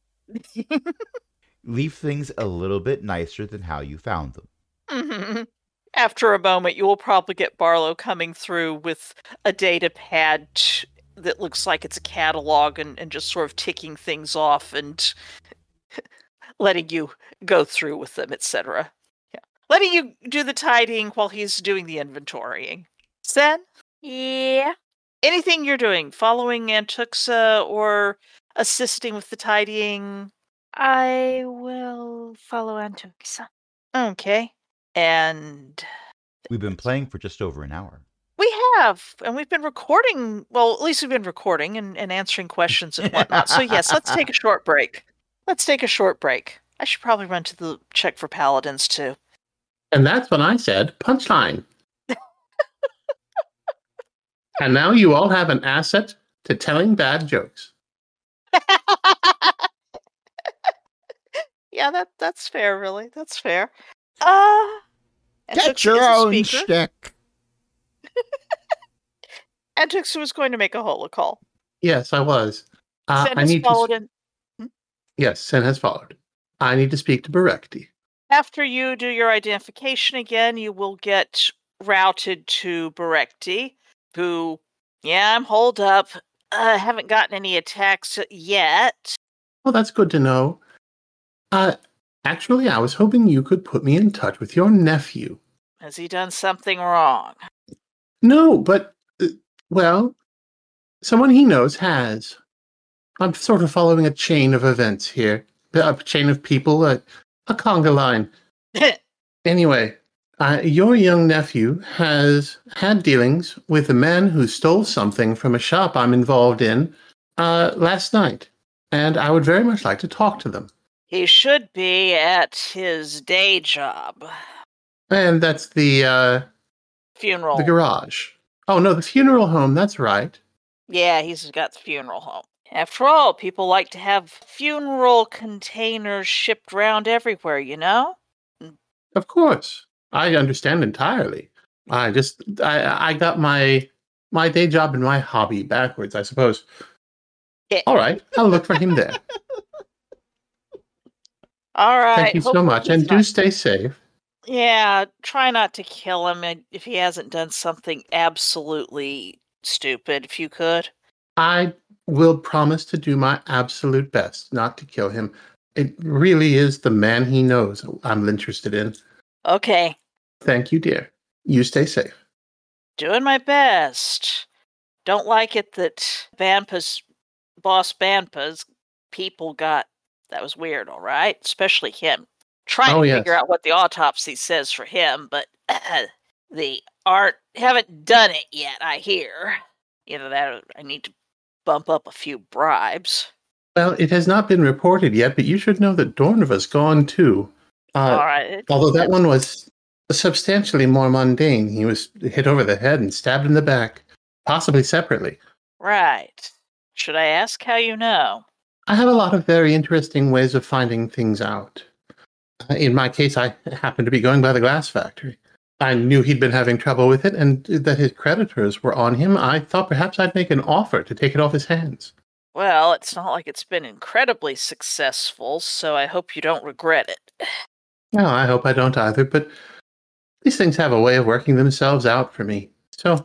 Leave things a little bit nicer than how you found them. Mm-hmm. After a moment, you will probably get Barlow coming through with a data pad that looks like it's a catalog and, and just sort of ticking things off and letting you go through with them, et cetera. Yeah. letting you do the tidying while he's doing the inventorying. Sen, Yeah. anything you're doing, following Antuxa or assisting with the tidying? I will follow Antuxa. Okay. And We've been playing for just over an hour. we have, and we've been recording. Well, at least we've been recording and, and answering questions and whatnot. So yes, let's take a short break. Let's take a short break. I should probably run to the check for paladins too. And that's when I said punchline. And now you all have an asset to telling bad jokes. Yeah, that that's fair, really. That's fair. Uh, Get your own stick. Antuxa was going to make a hola call. Yes, I was. Uh, Sen I has need followed to. in. Yes, Sen has followed. I need to speak to Berekti. After you do your identification again, you will get routed to Berekti, who, yeah, I'm holed up. I uh, haven't gotten any attacks yet. Well, that's good to know. Uh, actually, I was hoping you could put me in touch with your nephew. Has he done something wrong? No, but, uh, well, someone he knows has. I'm sort of following a chain of events here. A chain of people, a, a conga line. Anyway, uh, your young nephew has had dealings with a man who stole something from a shop I'm involved in uh, last night, and I would very much like to talk to them. He should be at his day job. And that's the uh, Funeral. the garage. Oh no, the funeral home. That's right. Yeah, he's got the funeral home. After all, people like to have funeral containers shipped around everywhere, you know? Of course, I understand entirely. I just I I got my my day job and my hobby backwards, I suppose. Yeah. All right, I'll look for him there. All right. Thank you so hopefully much, he's and do not- stay safe. Yeah, try not to kill him if he hasn't done something absolutely stupid, if you could. I will promise to do my absolute best not to kill him. It really is the man he knows I'm interested in. Okay, Thank you, dear. You stay safe. doing my best. Don't like it that Banpa's, boss Banpa's people got, that was weird, all right? Especially him. Trying Oh, to yes. figure out what the autopsy says for him, but the art haven't done it yet, I hear. Either that or I need to bump up a few bribes. Well, it has not been reported yet, but you should know that Dornova's gone too. Uh, all right. Although that one was substantially more mundane. He was hit over the head and stabbed in the back, possibly separately. Right. Should I ask how you know? I have a lot of very interesting ways of finding things out. Uh, In my case, I happened to be going by the glass factory. I knew he'd been having trouble with it and that his creditors were on him. I thought perhaps I'd make an offer to take it off his hands. Well, it's not like it's been incredibly successful, so I hope you don't regret it. Well, I hope I don't either, but these things have a way of working themselves out for me. So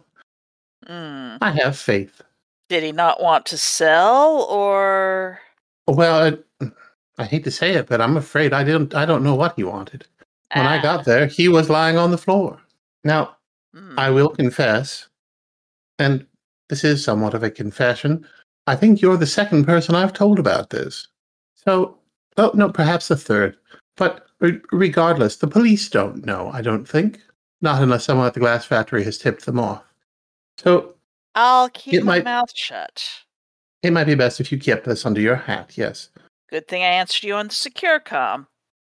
Hmm. I have faith. Did he not want to sell, or... Well, I, I hate to say it, but I'm afraid I didn't. I don't know what he wanted. When I Ah, got there, he was lying on the floor. Now, hmm. I will confess, and this is somewhat of a confession, I think you're the second person I've told about this. So, oh, no, perhaps the third. But re- regardless, the police don't know, I don't think. Not unless someone at the glass factory has tipped them off. So, I'll keep it my might- mouth shut. it might be best if you kept this under your hat, yes. Good thing I answered you on the secure comm.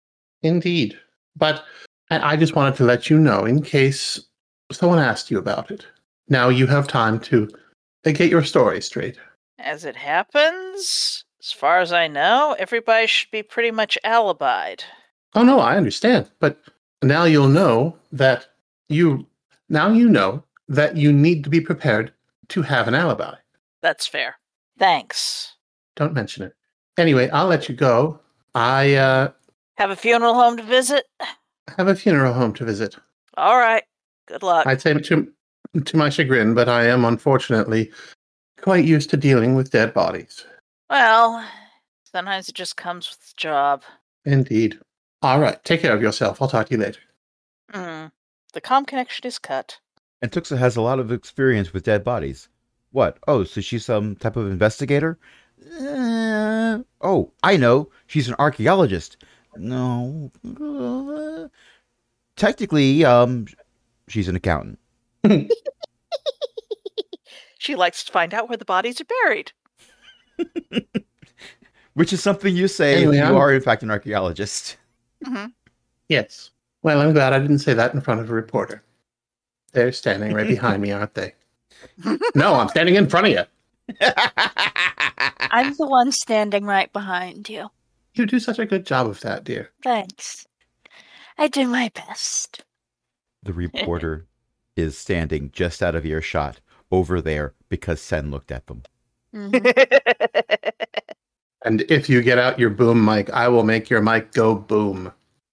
Indeed. But I I just wanted to let you know in case someone asked you about it. Now you have time to uh, get your story straight. As it happens, as far as I know, everybody should be pretty much alibied. Oh no, I understand. But now you'll know that you now you know that you need to be prepared to have an alibi. That's fair. Thanks. Don't mention it. Anyway, I'll let you go. I uh, Have a funeral home to visit? have a funeral home to visit. All right. Good luck. I'd say to, to my chagrin, but I am unfortunately quite used to dealing with dead bodies. Well, sometimes it just comes with the job. Indeed. All right. Take care of yourself. I'll talk to you later. Mm. The comm connection is cut. And Tuxa has a lot of experience with dead bodies. What? Oh, so she's some type of investigator? Uh, oh, I know. She's an archaeologist. No. Uh, technically, um, she's an accountant. She likes to find out where the bodies are buried. Which is something you say Anyway, if you I'm- are, in fact, an archaeologist. Mm-hmm. Yes. Well, I'm glad I didn't say that in front of a reporter. They're standing right behind me, aren't they? No, I'm standing in front of you. I'm the one standing right behind you. You do such a good job of that, dear. Thanks. I do my best. The reporter is standing just out of earshot over there because Sen looked at them. Mhm. And if you get out your boom mic, I will make your mic go boom.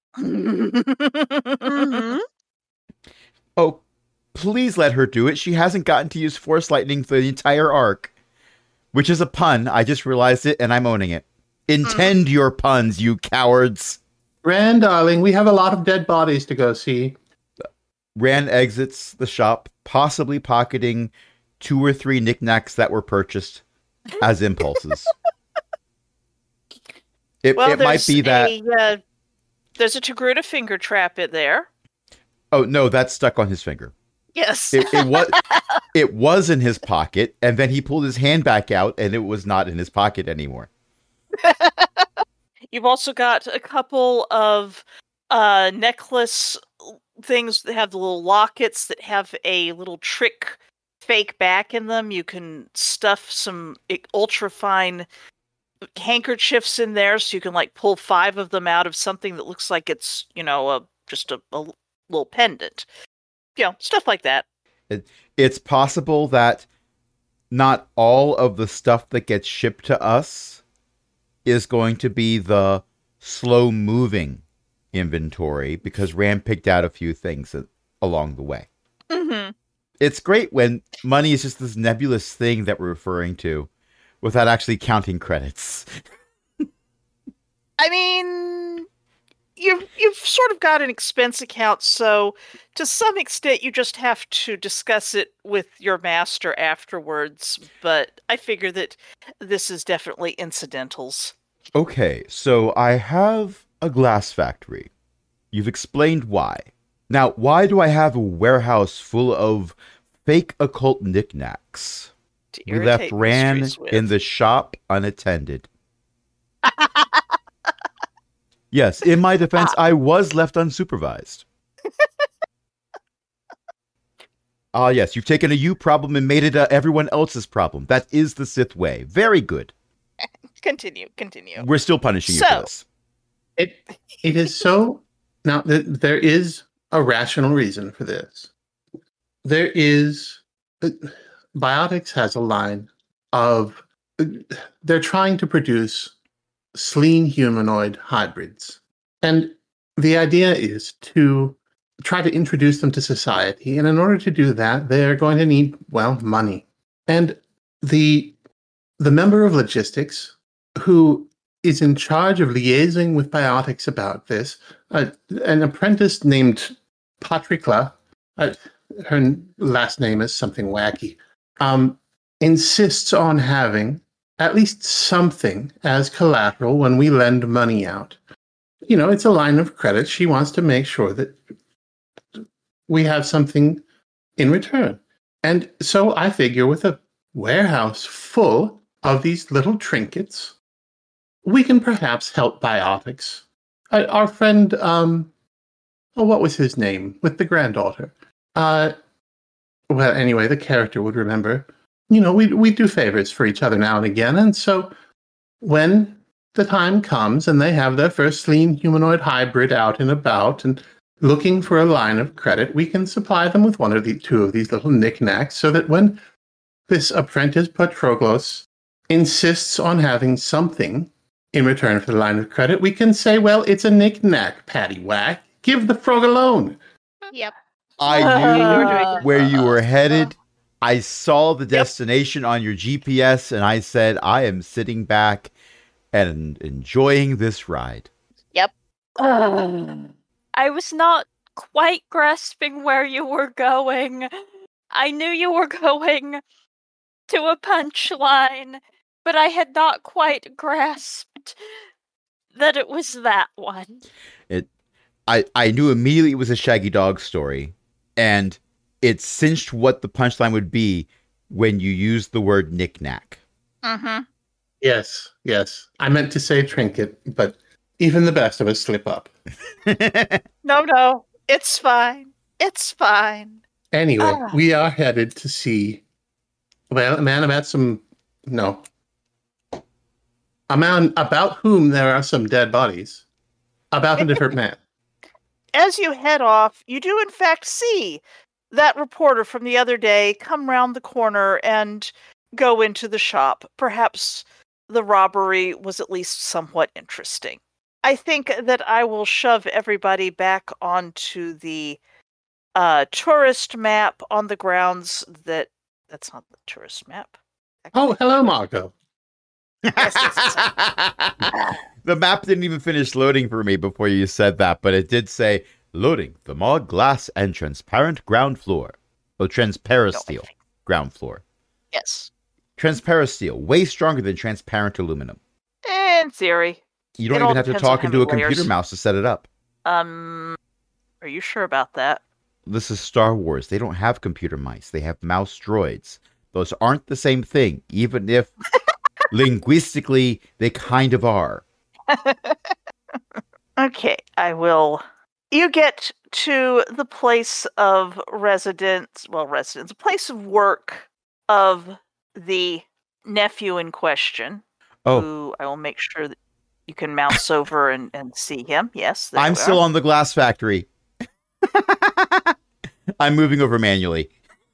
Mhm. Oh, please let her do it. She hasn't gotten to use Force Lightning for the entire arc. Which is a pun. I just realized it, and I'm owning it. Intend your puns, you cowards. Rand, darling, we have a lot of dead bodies to go see. Rand exits the shop, possibly pocketing two or three knickknacks that were purchased as impulses. It, well, it might there's be that... A, uh, there's a Togruta finger trap in there. Oh, no, that's stuck on his finger. Yes. It, it was it was in his pocket, and then he pulled his hand back out, and it was not in his pocket anymore. You've also got a couple of uh, necklace things that have the little lockets that have a little trick fake back in them. You can stuff some ultra fine handkerchiefs in there, so you can like pull five of them out of something that looks like it's, you know, a, just a, a little pendant. You know, stuff like that. It, it's possible that not all of the stuff that gets shipped to us is going to be the slow-moving inventory, because Rand picked out a few things along the way. Mm-hmm. It's great when money is just this nebulous thing that we're referring to without actually counting credits. I mean, you've, you've sort of got an expense account, so to some extent you just have to discuss it with your master afterwards, but I figure that this is definitely incidentals. Okay, so I have a glass factory. You've explained why. Now, why do I have a warehouse full of fake occult knickknacks? To We left irritate Ran mysteries with. in the shop unattended. Yes, in my defense, I was left unsupervised. Ah, yes, you've taken a you problem and made it a everyone else's problem. That is the Sith way. Very good. Continue, continue. We're still punishing you So- for this. It it is so now th- there is a rational reason for this. There is uh, Biotics has a line of uh, they're trying to produce Sleen humanoid hybrids, and the idea is to try to introduce them to society. And in order to do that, they're going to need, well, money. And the the member of logistics who is in charge of liaising with Biotics about this, uh, an apprentice named Patricla, uh, her last name is something wacky, um, insists on having at least something as collateral when we lend money out. You know, it's a line of credit. She wants to make sure that we have something in return. And so I figure with a warehouse full of these little trinkets, we can perhaps help Biotics. Uh, our friend, um, oh, what was his name? With the granddaughter. Uh, well, anyway, the character would remember. You know, we we do favors for each other now and again, and so when the time comes and they have their first Sleen humanoid hybrid out and about and looking for a line of credit, we can supply them with one of the two of these little knickknacks, so that when this apprentice Patroglos insists on having something in return for the line of credit, we can say, well, it's a knick-knack, paddywhack. Give the frog alone. Yep. I Uh, knew where you were headed. I saw the destination on your G P S, and I said, I am sitting back and enjoying this ride. I was not quite grasping where you were going. I knew you were going to a punchline, but I had not quite grasped that it was that one. It, I, I knew immediately it was a Shaggy Dog story, and it cinched what the punchline would be when you used the word knick-knack. Mm-hmm. Yes, yes. I meant to say trinket, but even the best of us slip up. No, no. It's fine. It's fine. Anyway, Ah. we are headed to see well, a man about some no. A man about whom there are some dead bodies. About a different man. As you head off, you do in fact see that reporter from the other day come round the corner and go into the shop. Perhaps the robbery was at least somewhat interesting. I think that I will shove everybody back onto the uh, tourist map on the grounds that... That's not the tourist map. Oh, hello, Marco. Yes, yes, yes. The map didn't even finish loading for me before you said that, but it did say, loading the Maud glass and transparent ground floor. Oh, transparasteel ground floor. Yes. Transparasteel, way stronger than transparent aluminum. In theory. You don't It all even have to depends on talk how into a many computer layers. mouse to set it up. Um, are you sure about that? This is Star Wars. They don't have computer mice. They have mouse droids. Those aren't the same thing, even if linguistically they kind of are. Okay, I will. You get to the place of residence, well, residence, a place of work of the nephew in question, Oh, who I will make sure that you can mouse over and, and see him. Yes, there I'm we still are. on the glass factory. I'm moving over manually.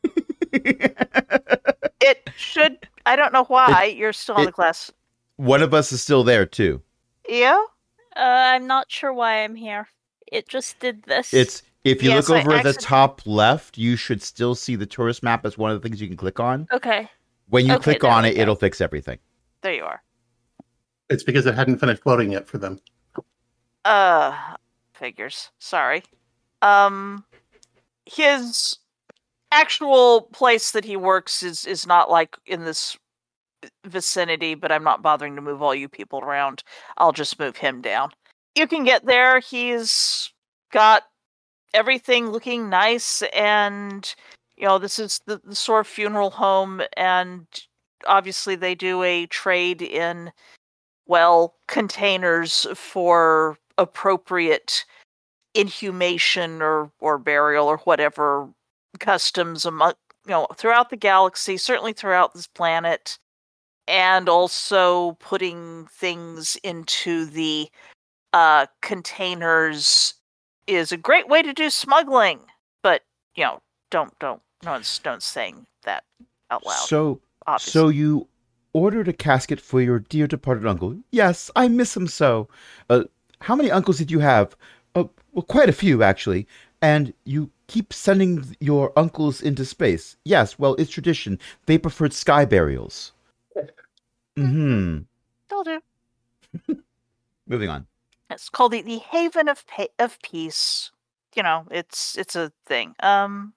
It should, I don't know why you're still on it- the glass. One of us is still there, too. Yeah? Uh, I'm not sure why I'm here. It just did this. It's if you Yes, look I over at the accident- top left, you should still see the tourist map as one of the things you can click on. Okay. When you Okay, click there on we it, go. it'll fix everything. There you are. It's because it hadn't finished loading yet for them. Uh, figures. Sorry. Um, his actual place that he works is is not like in this vicinity, but I'm not bothering to move all you people around. I'll just move him down. You can get there. He's got everything looking nice, and you know this is the, the sort of funeral home, and obviously they do a trade in, well, containers for appropriate inhumation or or burial or whatever customs among, you know, throughout the galaxy, certainly throughout this planet, and also putting things into the uh, containers is a great way to do smuggling. But you know, don't don't no one's don't saying that out loud. So, obviously. so you ordered a casket for your dear departed uncle. Yes, I miss him so. Uh, how many uncles did you have? Uh, well, quite a few, actually. And you keep sending your uncles into space. Yes, well, it's tradition. They preferred sky burials. Mm-hmm. Still do. Moving on. It's called the, the Haven of pa- of Peace. You know, it's it's a thing. Um,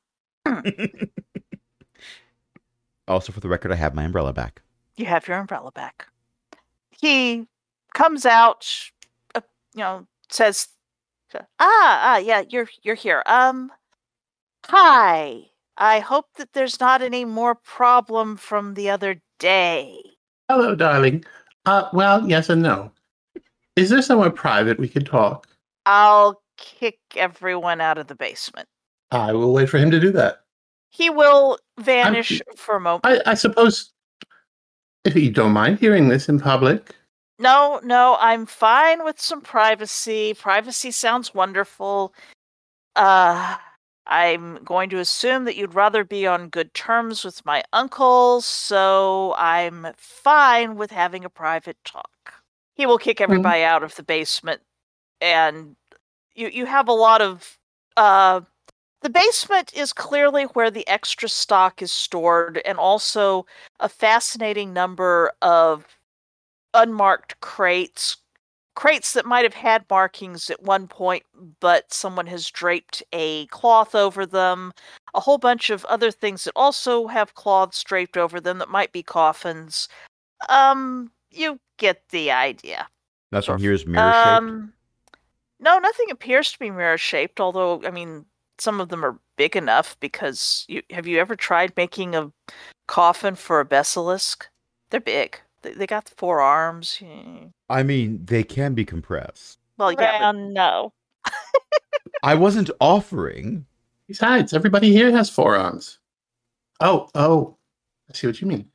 Also, for the record, I have my umbrella back. you have your umbrella back. He comes out, uh, you know, says, "Ah, ah, yeah, you're you're here. Um, hi. I hope that there's not any more problem from the other day." Hello, darling. Uh, well, yes and no. Is there somewhere private we could talk? I'll kick everyone out of the basement. I will wait for him to do that. He will vanish for a moment. I, I suppose, if you don't mind hearing this in public. No, no, I'm fine with some privacy. Privacy sounds wonderful. Uh, I'm going to assume that you'd rather be on good terms with my uncle, so I'm fine with having a private talk. He will kick everybody out of the basement, and you you have a lot of uh the basement is clearly where the extra stock is stored, and also a fascinating number of unmarked crates crates that might have had markings at one point, but someone has draped a cloth over them. A whole bunch of other things that also have cloths draped over them that might be coffins. Um, you get the idea. Nothing Sort of. here is mirror Um, shaped. no, nothing appears to be mirror shaped. Although, I mean, some of them are big enough. Because you have you ever tried making a coffin for a basilisk? They're big. They, they got four arms. Yeah. I mean, they can be compressed. Well, yeah, but Ran, no. I wasn't offering. Besides, everybody here has forearms. Oh, oh. I see what you mean.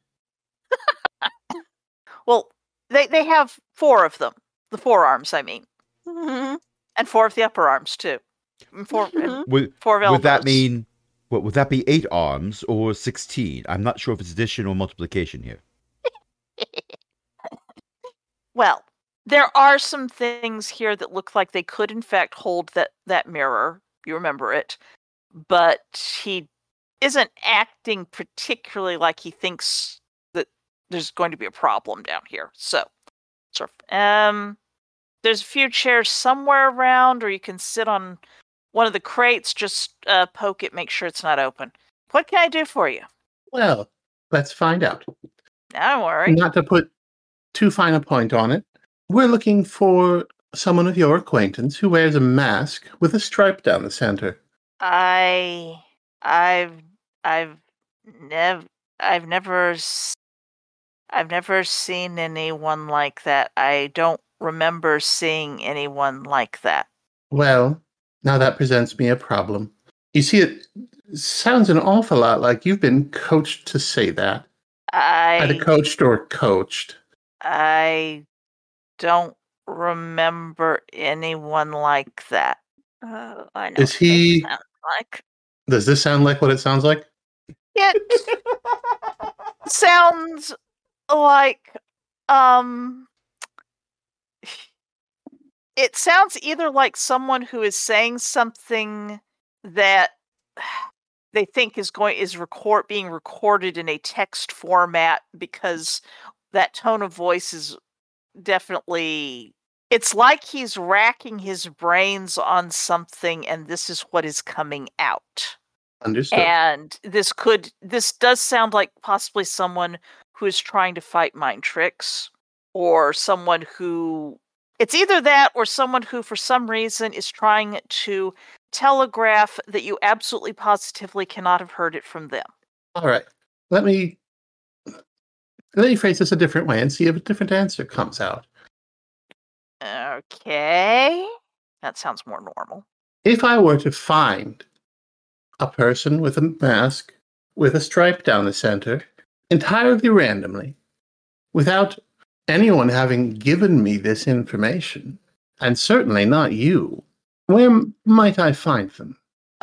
well, they they have four of them. The forearms, I mean, Mhm. and four of the upper arms too. And four, and Would, four of would that elbows. mean, what would that be, eight arms or sixteen? I'm not sure if it's addition or multiplication here. Well, there are some things here that look like they could, in fact, hold that, that mirror. You remember it. But he isn't acting particularly like he thinks that there's going to be a problem down here. So, sort of, um, there's a few chairs somewhere around, or you can sit on one of the crates, just uh, poke it, make sure it's not open. What can I do for you? Well, let's find out. Don't worry. Not to put too fine a point on it, we're looking for someone of your acquaintance who wears a mask with a stripe down the center. I, I've, I've never, I've never, s- I've never seen anyone like that. I don't remember seeing anyone like that. Well, now that presents me a problem. You see, it sounds an awful lot like you've been coached to say that. Either I, coached or coached. I don't remember anyone like that. Oh, I know. Is what he- this sounds like. Does this sound like what it sounds like? It sounds like, um, it sounds either like someone who is saying something that they think is going is record being recorded in a text format, because that tone of voice is definitely, it's like he's racking his brains on something and this is what is coming out. Understood. And this could this does sound like possibly someone who is trying to fight mind tricks, or someone who, it's either that or someone who for some reason is trying to telegraph that you absolutely positively cannot have heard it from them. All right. Let me let me phrase this a different way and see if a different answer comes out. Okay. That sounds more normal. If I were to find a person with a mask with a stripe down the center, entirely randomly, without anyone having given me this information, and certainly not you, where m- might I find them?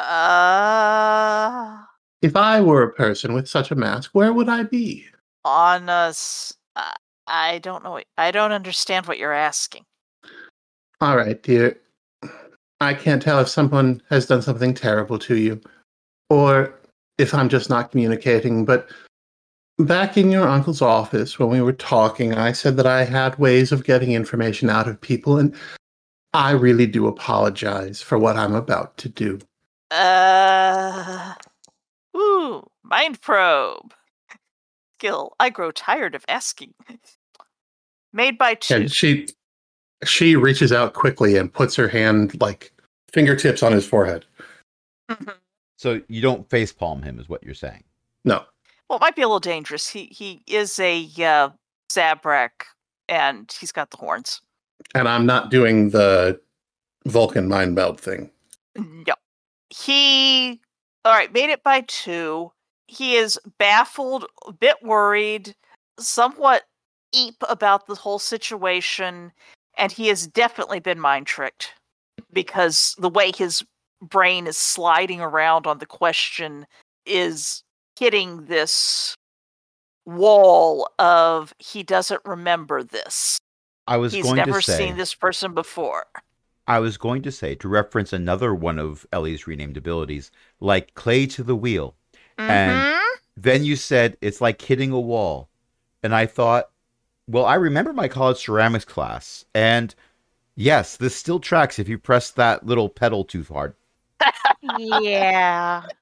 Uh If I were a person with such a mask, where would I be? on us uh, I don't know. I don't understand what you're asking. All right, dear. I can't tell if someone has done something terrible to you, or if I'm just not communicating, but back in your uncle's office when we were talking, I said that I had ways of getting information out of people, and I really do apologize for what I'm about to do. Uh, ooh, mind probe. Skill. I grow tired of asking. Made by two. And she she reaches out quickly and puts her hand like fingertips on his forehead. Mhm. So you don't facepalm him, is what you're saying. No. Well, it might be a little dangerous. He he is a uh, Zabrak, and he's got the horns. And I'm not doing the Vulcan mind meld thing. No. He, all right, made it by two. He is baffled, a bit worried, somewhat eep about the whole situation, and he has definitely been mind tricked, because the way his brain is sliding around on the question is hitting this wall of he doesn't remember this. I was He's going never to say, seen this person before. I was going to say, to reference another one of Ellie's renamed abilities, like clay to the wheel. And Mhm. then you said it's like hitting a wall. And I thought, well, I remember my college ceramics class. And Yes, this still tracks if you press that little pedal too hard. Yeah.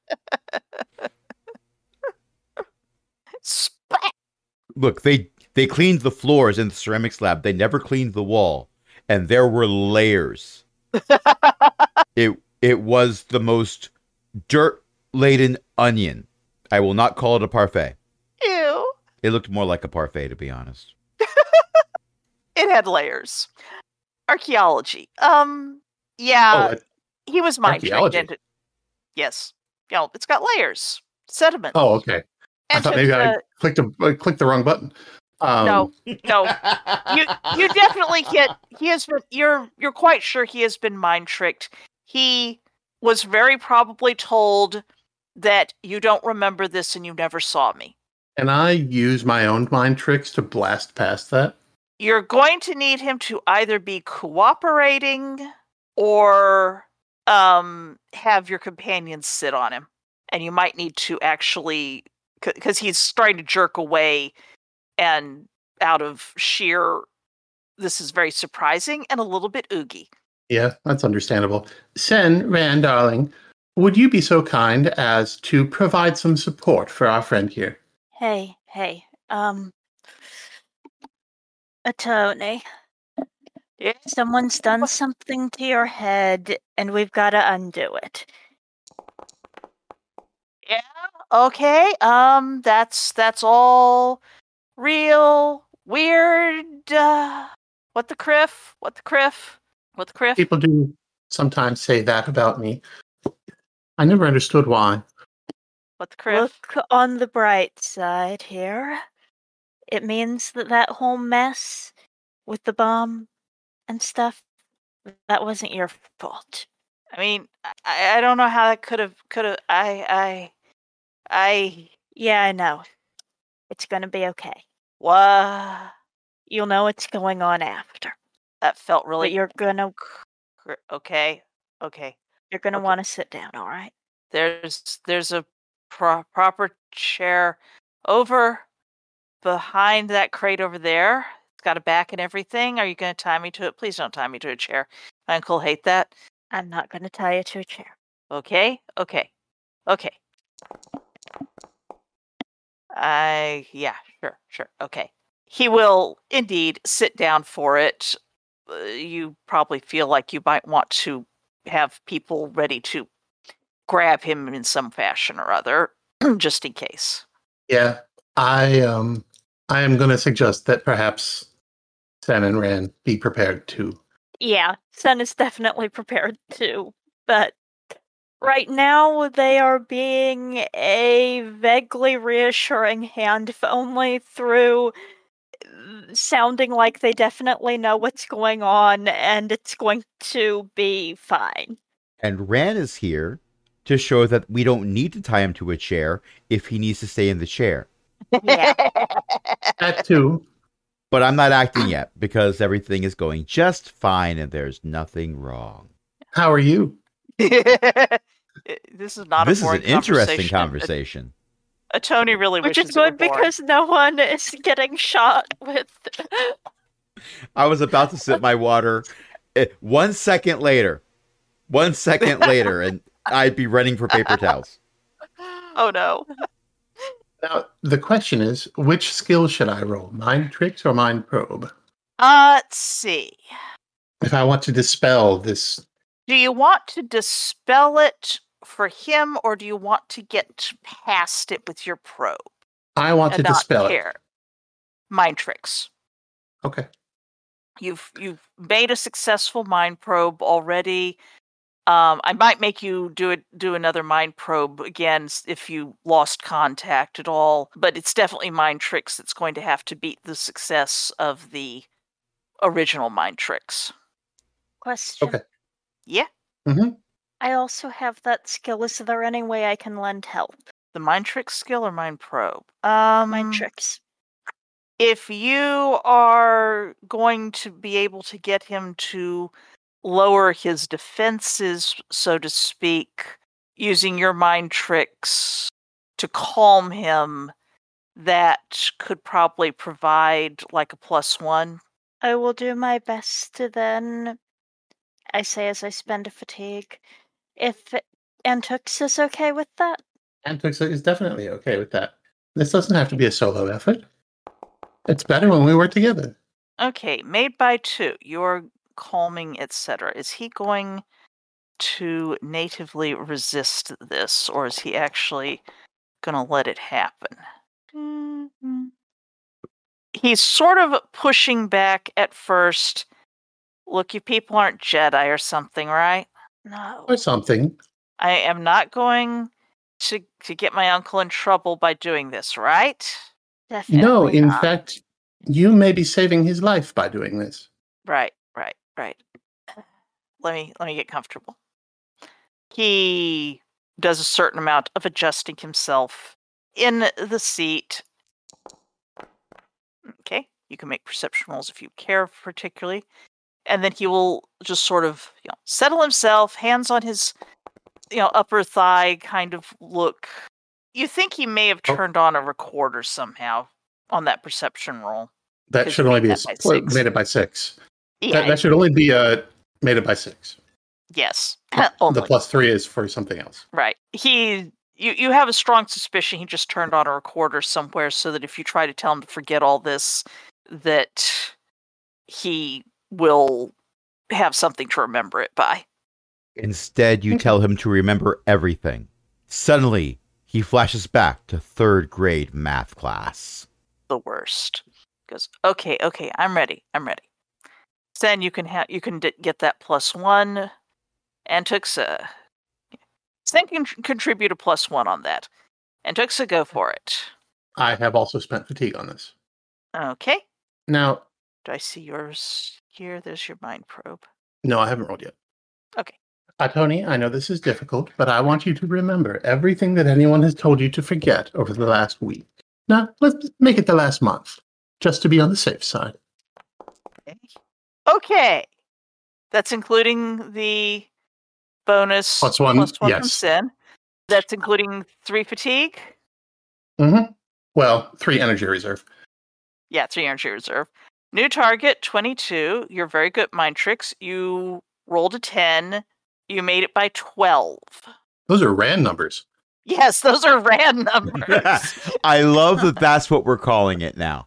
Spat! Look, they they cleaned the floors in the ceramics lab. They never cleaned the wall, and there were layers. it it was the most dirt laden onion. I will not call it a parfait. Ew. It looked more like a parfait, to be honest. It had layers. Archaeology. Um. Yeah. Oh, uh, he was mind tricked archaeology? into. Yes. You know, it's got layers. Sediment. oh, okay. I And thought to- maybe uh, I clicked a, I clicked the wrong button. Um, No. No. you you definitely get he has been you're you're quite sure he has been mind tricked. He was very probably told that you don't remember this and you never saw me. Can I use my own mind tricks to blast past that? You're going to need him to either be cooperating or um have your companions sit on him. And you might need to actually because he's starting to jerk away and out of sheer this is very surprising and a little bit oogie. Yeah, that's understandable. Sen, Rand, darling, would you be so kind as to provide some support for our friend here? Hey, hey. Um. A Tony. Yeah. Someone's done something to your head, and we've got to undo it. Yeah. Okay. Um. That's that's all real weird. Uh, what the criff? What the criff? What the criff? People do sometimes say that about me. I never understood why. What the criff? Look on the bright side here. It means that that whole mess with the bomb and stuff, that wasn't your fault. I mean, I, I don't know how that could have could have. I I I. Yeah, I know. It's gonna be okay. What? You'll know what's going on after. That felt But really. you're gonna cr- Okay. Okay. you're gonna Okay. want to sit down, all right? There's there's a pro- proper chair over behind that crate over there. It's got a back and everything. Are you going to tie me to it? Please don't tie me to a chair. My uncle hate that. I'm not gonna tie you to a chair. Okay. Okay. Okay. I yeah, sure, sure. Okay. He will indeed sit down for it. Uh, you probably feel like you might want to have people ready to grab him in some fashion or other, just in case. Yeah, I um, I am going to suggest that perhaps Sen and Rand be prepared to. Yeah, Sun is definitely prepared too, but right now they are being a vaguely reassuring hand, if only through uh, sounding like they definitely know what's going on and it's going to be fine. And Ran is here to show that we don't need to tie him to a chair if he needs to stay in the chair. Yeah. That too. But I'm not acting yet because everything is going just fine and there's nothing wrong. How are you? This is not This a is boring an interesting conversation. conversation. A, a Tony really Which wishes is it were good boring. because no one is getting shot with. I was about to sip my water. eh, One second later, one second later, and I'd be running for paper towels. Oh no. Now the question is, which skill should I roll? Mind tricks or mind probe? Uh, let's see. If I want to dispel this, Do you want to dispel it for him, or do you want to get past it with your probe I want to and not dispel it. care? Mind tricks. Okay. You've you've made a successful mind probe already. Um, I might make you do it do another mind probe again s- if you lost contact at all, but it's definitely mind tricks that's going to have to beat the success of the original mind tricks. Question. Okay. Yeah, Mm-hmm. I also have that skill. Is there any way I can lend help? the mind trick skill or mind probe. Um, Mind tricks. if you are going to be able to get him to lower his defenses, so to speak, using your mind tricks to calm him, that could probably provide like a plus one. I will do my best to then I say as I spend a fatigue. If Antux is okay with that? Antux is definitely okay with that. This doesn't have to be a solo effort. It's better when we work together. Okay, made by two. You're calming, et cetera. Is he going to natively resist this, or is he actually going to let it happen? Mm-hmm. He's sort of pushing back at first. Look, you people aren't Jedi or something, right? No. Or something. I am not going to to get my uncle in trouble by doing this, right? Definitely No, in not. fact, you may be saving his life by doing this. Right, right, right. Let me let me get comfortable. He does a certain amount of adjusting himself in the seat. Okay, you can make perception rolls if you care particularly. And then he will just sort of, you know, settle himself, hands on his, you know, upper thigh kind of look. You think he may have Oh. turned on a recorder somehow on that perception roll. That 'Cause should we only be a, made that by well, six. made it by six. Yeah, That, that should only be uh, made it by six. yes. The Only. plus three is for something else. Right. He you, you have a strong suspicion he just turned on a recorder somewhere so that if you try to tell him to forget all this, that he will have something to remember it by. Instead, you tell him to remember everything. Suddenly, he flashes back to third grade math class. The worst. He goes, okay, okay, I'm ready. I'm ready. Then you can have you can d- get that plus one. Antuxa. Sen can tr- contribute a plus one on that. Antuxa, go for it. I have also spent fatigue on this. Okay. Now, Do I see yours here? There's your mind probe. no, I haven't rolled yet. Okay. Uh, Tony, I know this is difficult, but I want you to remember everything that anyone has told you to forget over the last week. Now, let's make it the last month, just to be on the safe side. Okay. Okay. That's including the bonus Plus one, plus one from yes. Sin. That's including three fatigue. Mm-hmm. Well, three energy reserve. Yeah, three energy reserve. New target, twenty-two. You're very good at mind tricks. You rolled a ten. You made it by twelve. Those are rand numbers. Yes, those are rand numbers. I love that that's what we're calling it now.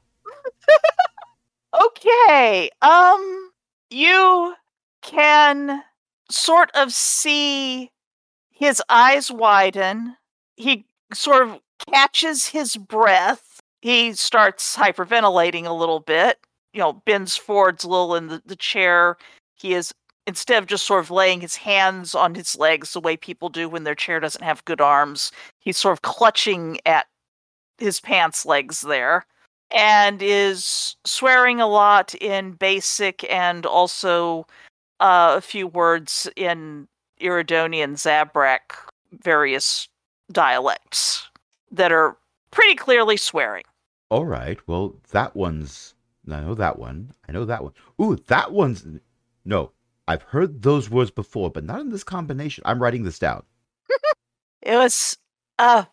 Okay. Um, you can sort of see his eyes widen. He sort of catches his breath. He starts hyperventilating a little bit. You know, bends forwards a little in the, the chair. He is, instead of just sort of laying his hands on his legs the way people do when their chair doesn't have good arms, he's sort of clutching at his pants legs there. And is swearing a lot in basic and also uh, a few words in Iridonian Zabrak, various dialects that are pretty clearly swearing. All right. Well, that one's... I know that one. I know that one. Ooh, that one's... No, I've heard those words before, but not in this combination. I'm writing this down. It was a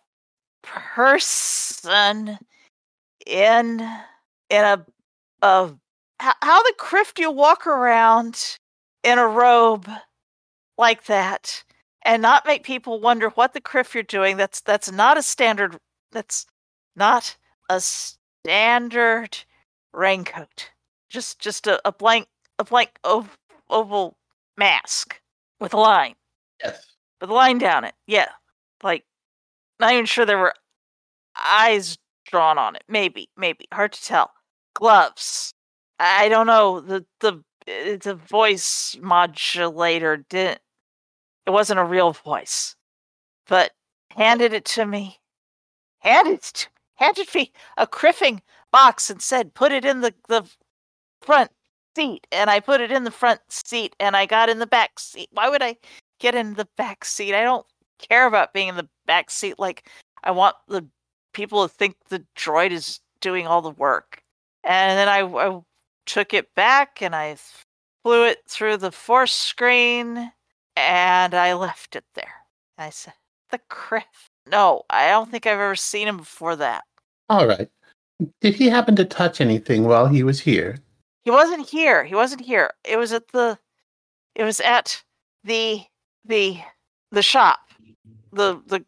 person... In in a a how, how the criff do you walk around in a robe like that and not make people wonder what the criff you're doing? That's that's not a standard. That's not a standard raincoat. Just just a, a blank a blank ov- oval mask with a line. Yes. With a line down it. Yeah, like not even sure there were eyes drawn on it. Maybe, maybe. Hard to tell. Gloves. I don't know. The the the voice modulator didn't. It wasn't a real voice, but handed it to me. Handed to, handed me a criffing box and said, "Put it in the the front seat." And I put it in the front seat, and I got in the back seat. Why would I get in the back seat? I don't care about being in the back seat. Like I want the people to think the droid is doing all the work. And then I, I took it back and I flew it through the force screen and I left it there. I said, the criff. No, I don't think I've ever seen him before that. All right. Did he happen to touch anything while he was here? He wasn't here. He wasn't here. It was at the It was at the the the shop, the the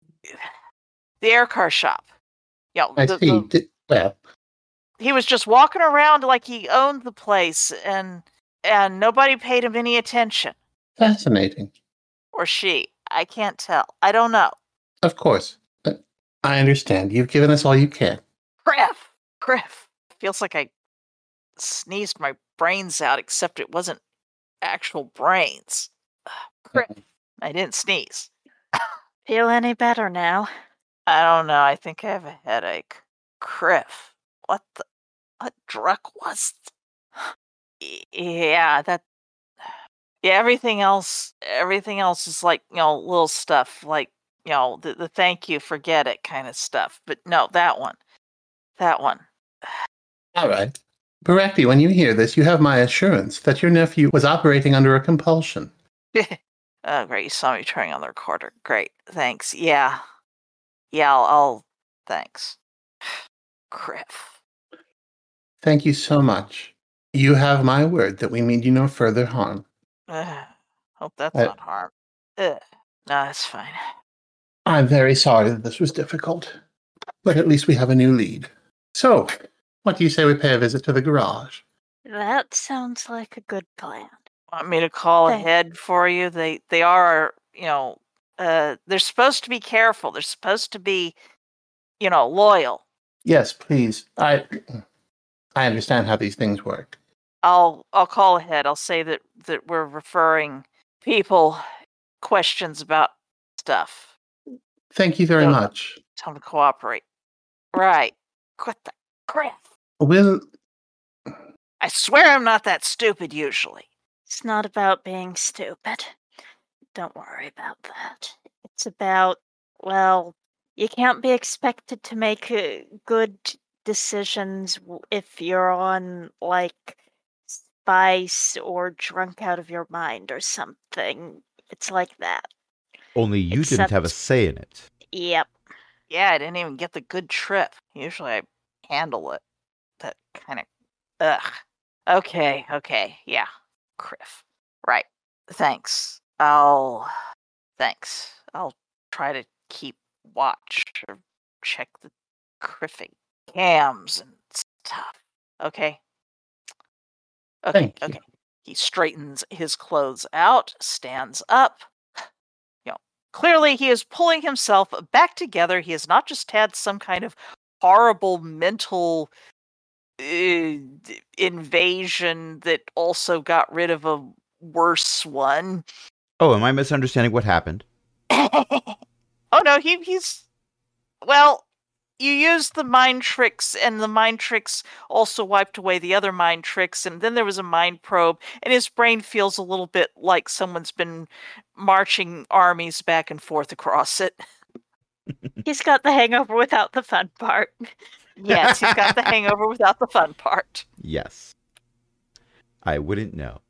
the air car shop. You know, I the, see. the, D- well, he was just walking around like he owned the place, and and nobody paid him any attention. fascinating. Or she. I can't tell. I don't know. Of course. But I understand. You've given us all you can. Griff! Griff! Feels like I sneezed my brains out, except it wasn't actual brains. Griff. I didn't sneeze. Feel any better now? I don't know. I think I have a headache. Griff. What the... What drug was... Th- yeah, that... Yeah, everything else... Everything else is like, you know, little stuff. Like, you know, the, the thank you, forget it kind of stuff. But no, that one. That one. All right. Barakti, when you hear this, you have my assurance that your nephew was operating under a compulsion. Oh, great. You saw me turning on the recorder. Great. Thanks. Yeah. Yeah, I'll... I'll thanks. Griff. Thank you so much. You have my word that we mean you no further harm. Ugh, hope that's I- not harm. Ugh. No, that's fine. I'm very sorry that this was difficult, but at least we have a new lead. So, what do you say we pay a visit to the garage? That sounds like a good plan. Want me to call Thank- ahead for you? They they are, you know, uh, they're supposed to be careful. They're supposed to be, you know, loyal. Yes, please. I I understand how these things work. I'll I'll call ahead. I'll say that that we're referring people questions about stuff. Thank you very No. much. Tell them to cooperate. Right. Quit the crap. Will I swear I'm not that stupid usually. It's not about being stupid. Don't worry about that. It's about, well, you can't be expected to make uh, good decisions w- if you're on, like, spice or drunk out of your mind or something. It's like that. Only you didn't have a Except- say in it. Yep. Yeah, I didn't even get the good trip. Usually I handle it. That kind of... Ugh. Okay, okay, yeah. Criff. Right. Thanks. I'll... Thanks. I'll try to keep watch or check the criffing cams and stuff. Okay? Okay, Thank you. okay. He straightens his clothes out, stands up. You know, clearly he is pulling himself back together. He has not just had some kind of horrible mental uh, invasion that also got rid of a worse one. Oh, am I misunderstanding what happened? Oh no, he he's well, you used the mind tricks, and the mind tricks also wiped away the other mind tricks, and then there was a mind probe, and his brain feels a little bit like someone's been marching armies back and forth across it. He's got the hangover without the fun part. Yes, he's got the hangover without the fun part. Yes. I wouldn't know.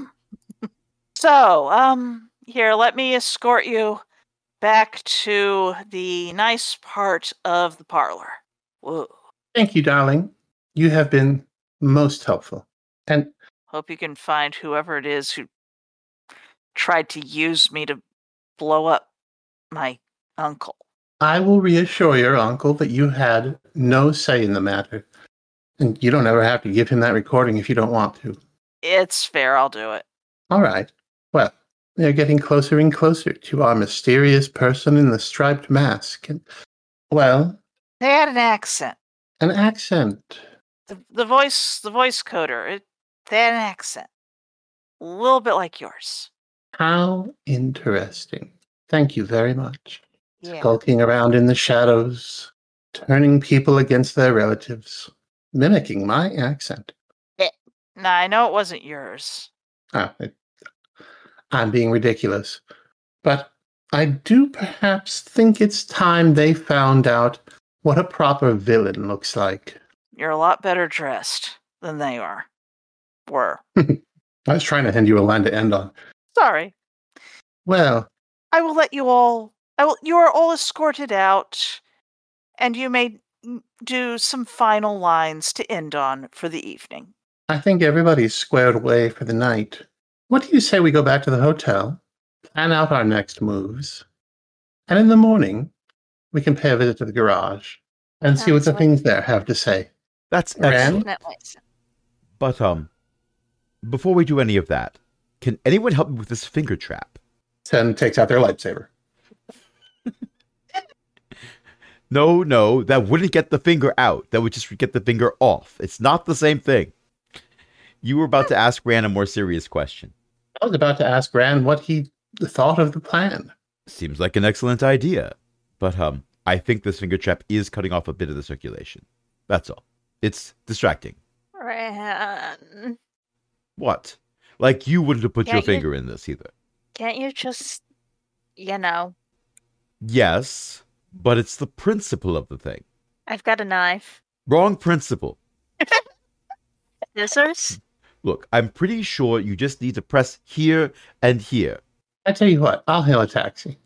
So, um, here, let me escort you back to the nice part of the parlor. Whoa. Thank you, darling. You have been most helpful. And Hope you can find whoever it is who tried to use me to blow up my uncle. I will reassure your uncle that you had no say in the matter. And you don't ever have to give him that recording if you don't want to. It's fair, I'll do it. All right. Well, we are getting closer and closer to our mysterious person in the striped mask. And, well, They had an accent. an accent. The, the voice, the voice coder, it, they had an accent. A little bit like yours. How interesting. Thank you very much. Yeah. Skulking around in the shadows, turning people against their relatives, mimicking my accent. Nah, I know it wasn't yours. Ah, it, I'm being ridiculous. But I do perhaps think it's time they found out what a proper villain looks like. You're a lot better dressed than they are. Were. I was trying to hand you a line to end on. Sorry. Well, I will let you all. I will. You are all escorted out, and you may mm, do some final lines to end on for the evening. I think everybody's squared away for the night. What do you say we go back to the hotel, plan out our next moves, and in the morning, we can pay a visit to the garage and see what the Sounds things there have to say. That's Ran? excellent. But, um, before we do any of that, can anyone help me with this finger trap? Sen takes out their lightsaber. No, no, that wouldn't get the finger out. That would just get the finger off. It's not the same thing. You were about to ask Ran a more serious question. I was about to ask Ran what he thought of the plan. Seems like an excellent idea. But, um, I think this finger trap is cutting off a bit of the circulation. That's all. It's distracting. Ran, What? Like you wouldn't have put Can't your you- finger in this either. can't you just, you know, Yes, but it's the principle of the thing. I've got a knife. Wrong principle. Scissors? Look, I'm pretty sure you just need to press here and here. I tell you what, I'll hail a taxi.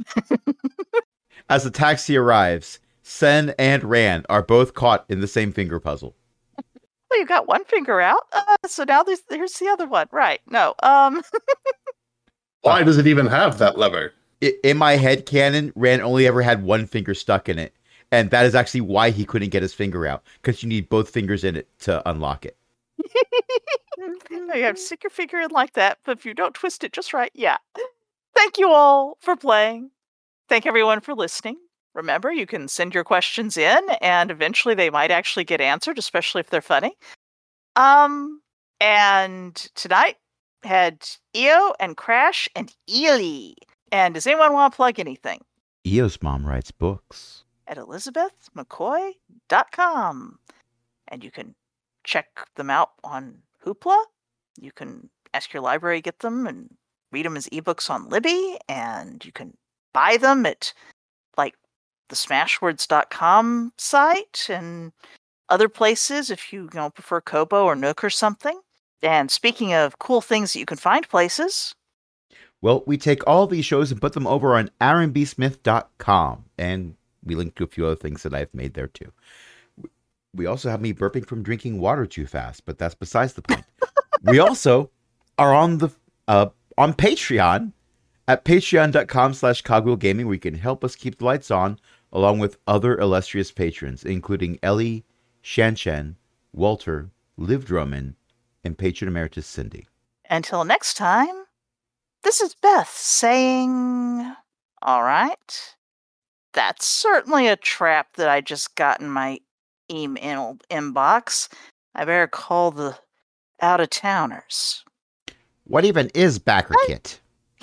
As the taxi arrives, Sen and Ran are both caught in the same finger puzzle. Well, you got one finger out, uh, so now there's here's the other one. Right? No. Um. Why does it even have that lever? I- In my head canon, Ran only ever had one finger stuck in it. And that is actually why he couldn't get his finger out, because you need both fingers in it to unlock it. You have to stick your finger in like that, but if you don't twist it just right, yeah. Thank you all for playing. Thank everyone for listening. Remember, you can send your questions in, and eventually they might actually get answered, especially if they're funny. Um, and tonight had Io and Crash and Ely. And does anyone want to plug anything? Io's mom writes books. At elizabeth mccoy dot com. And you can check them out on Hoopla. You can ask your library to get them and read them as ebooks on Libby. And you can buy them at like the smashwords dot com site and other places if you, you know, prefer Kobo or Nook or something. And speaking of cool things that you can find places, Well, we take all these shows and put them over on aaron b smith dot com. And we link to a few other things that I've made there too. We also have me burping from drinking water too fast, but that's besides the point. We also are on the uh, on Patreon at patreon dot com slash cogwheel gaming, where you can help us keep the lights on, along with other illustrious patrons, including Ellie, Shanshan, Walter, Liv Drummond, and patron emeritus Cindy. until next time, this is Beth saying, all right, that's certainly a trap that I just got in my email inbox. I better call the out-of-towners. What even is Backer Kit?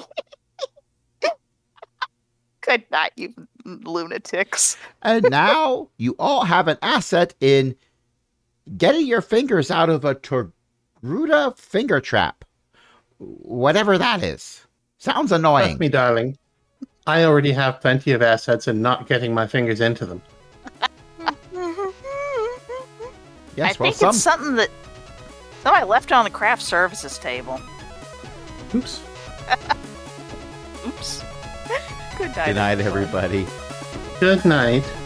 Good night, you lunatics. And now you all have an asset in getting your fingers out of a Torgruda finger trap. Whatever that is. Sounds annoying. Trust me, darling. I already have plenty of assets in not getting my fingers into them. Yes, I well, think some it's something that somebody left on the craft services table. Oops. Oops. Good night. Good night, everyone. everybody. Good night.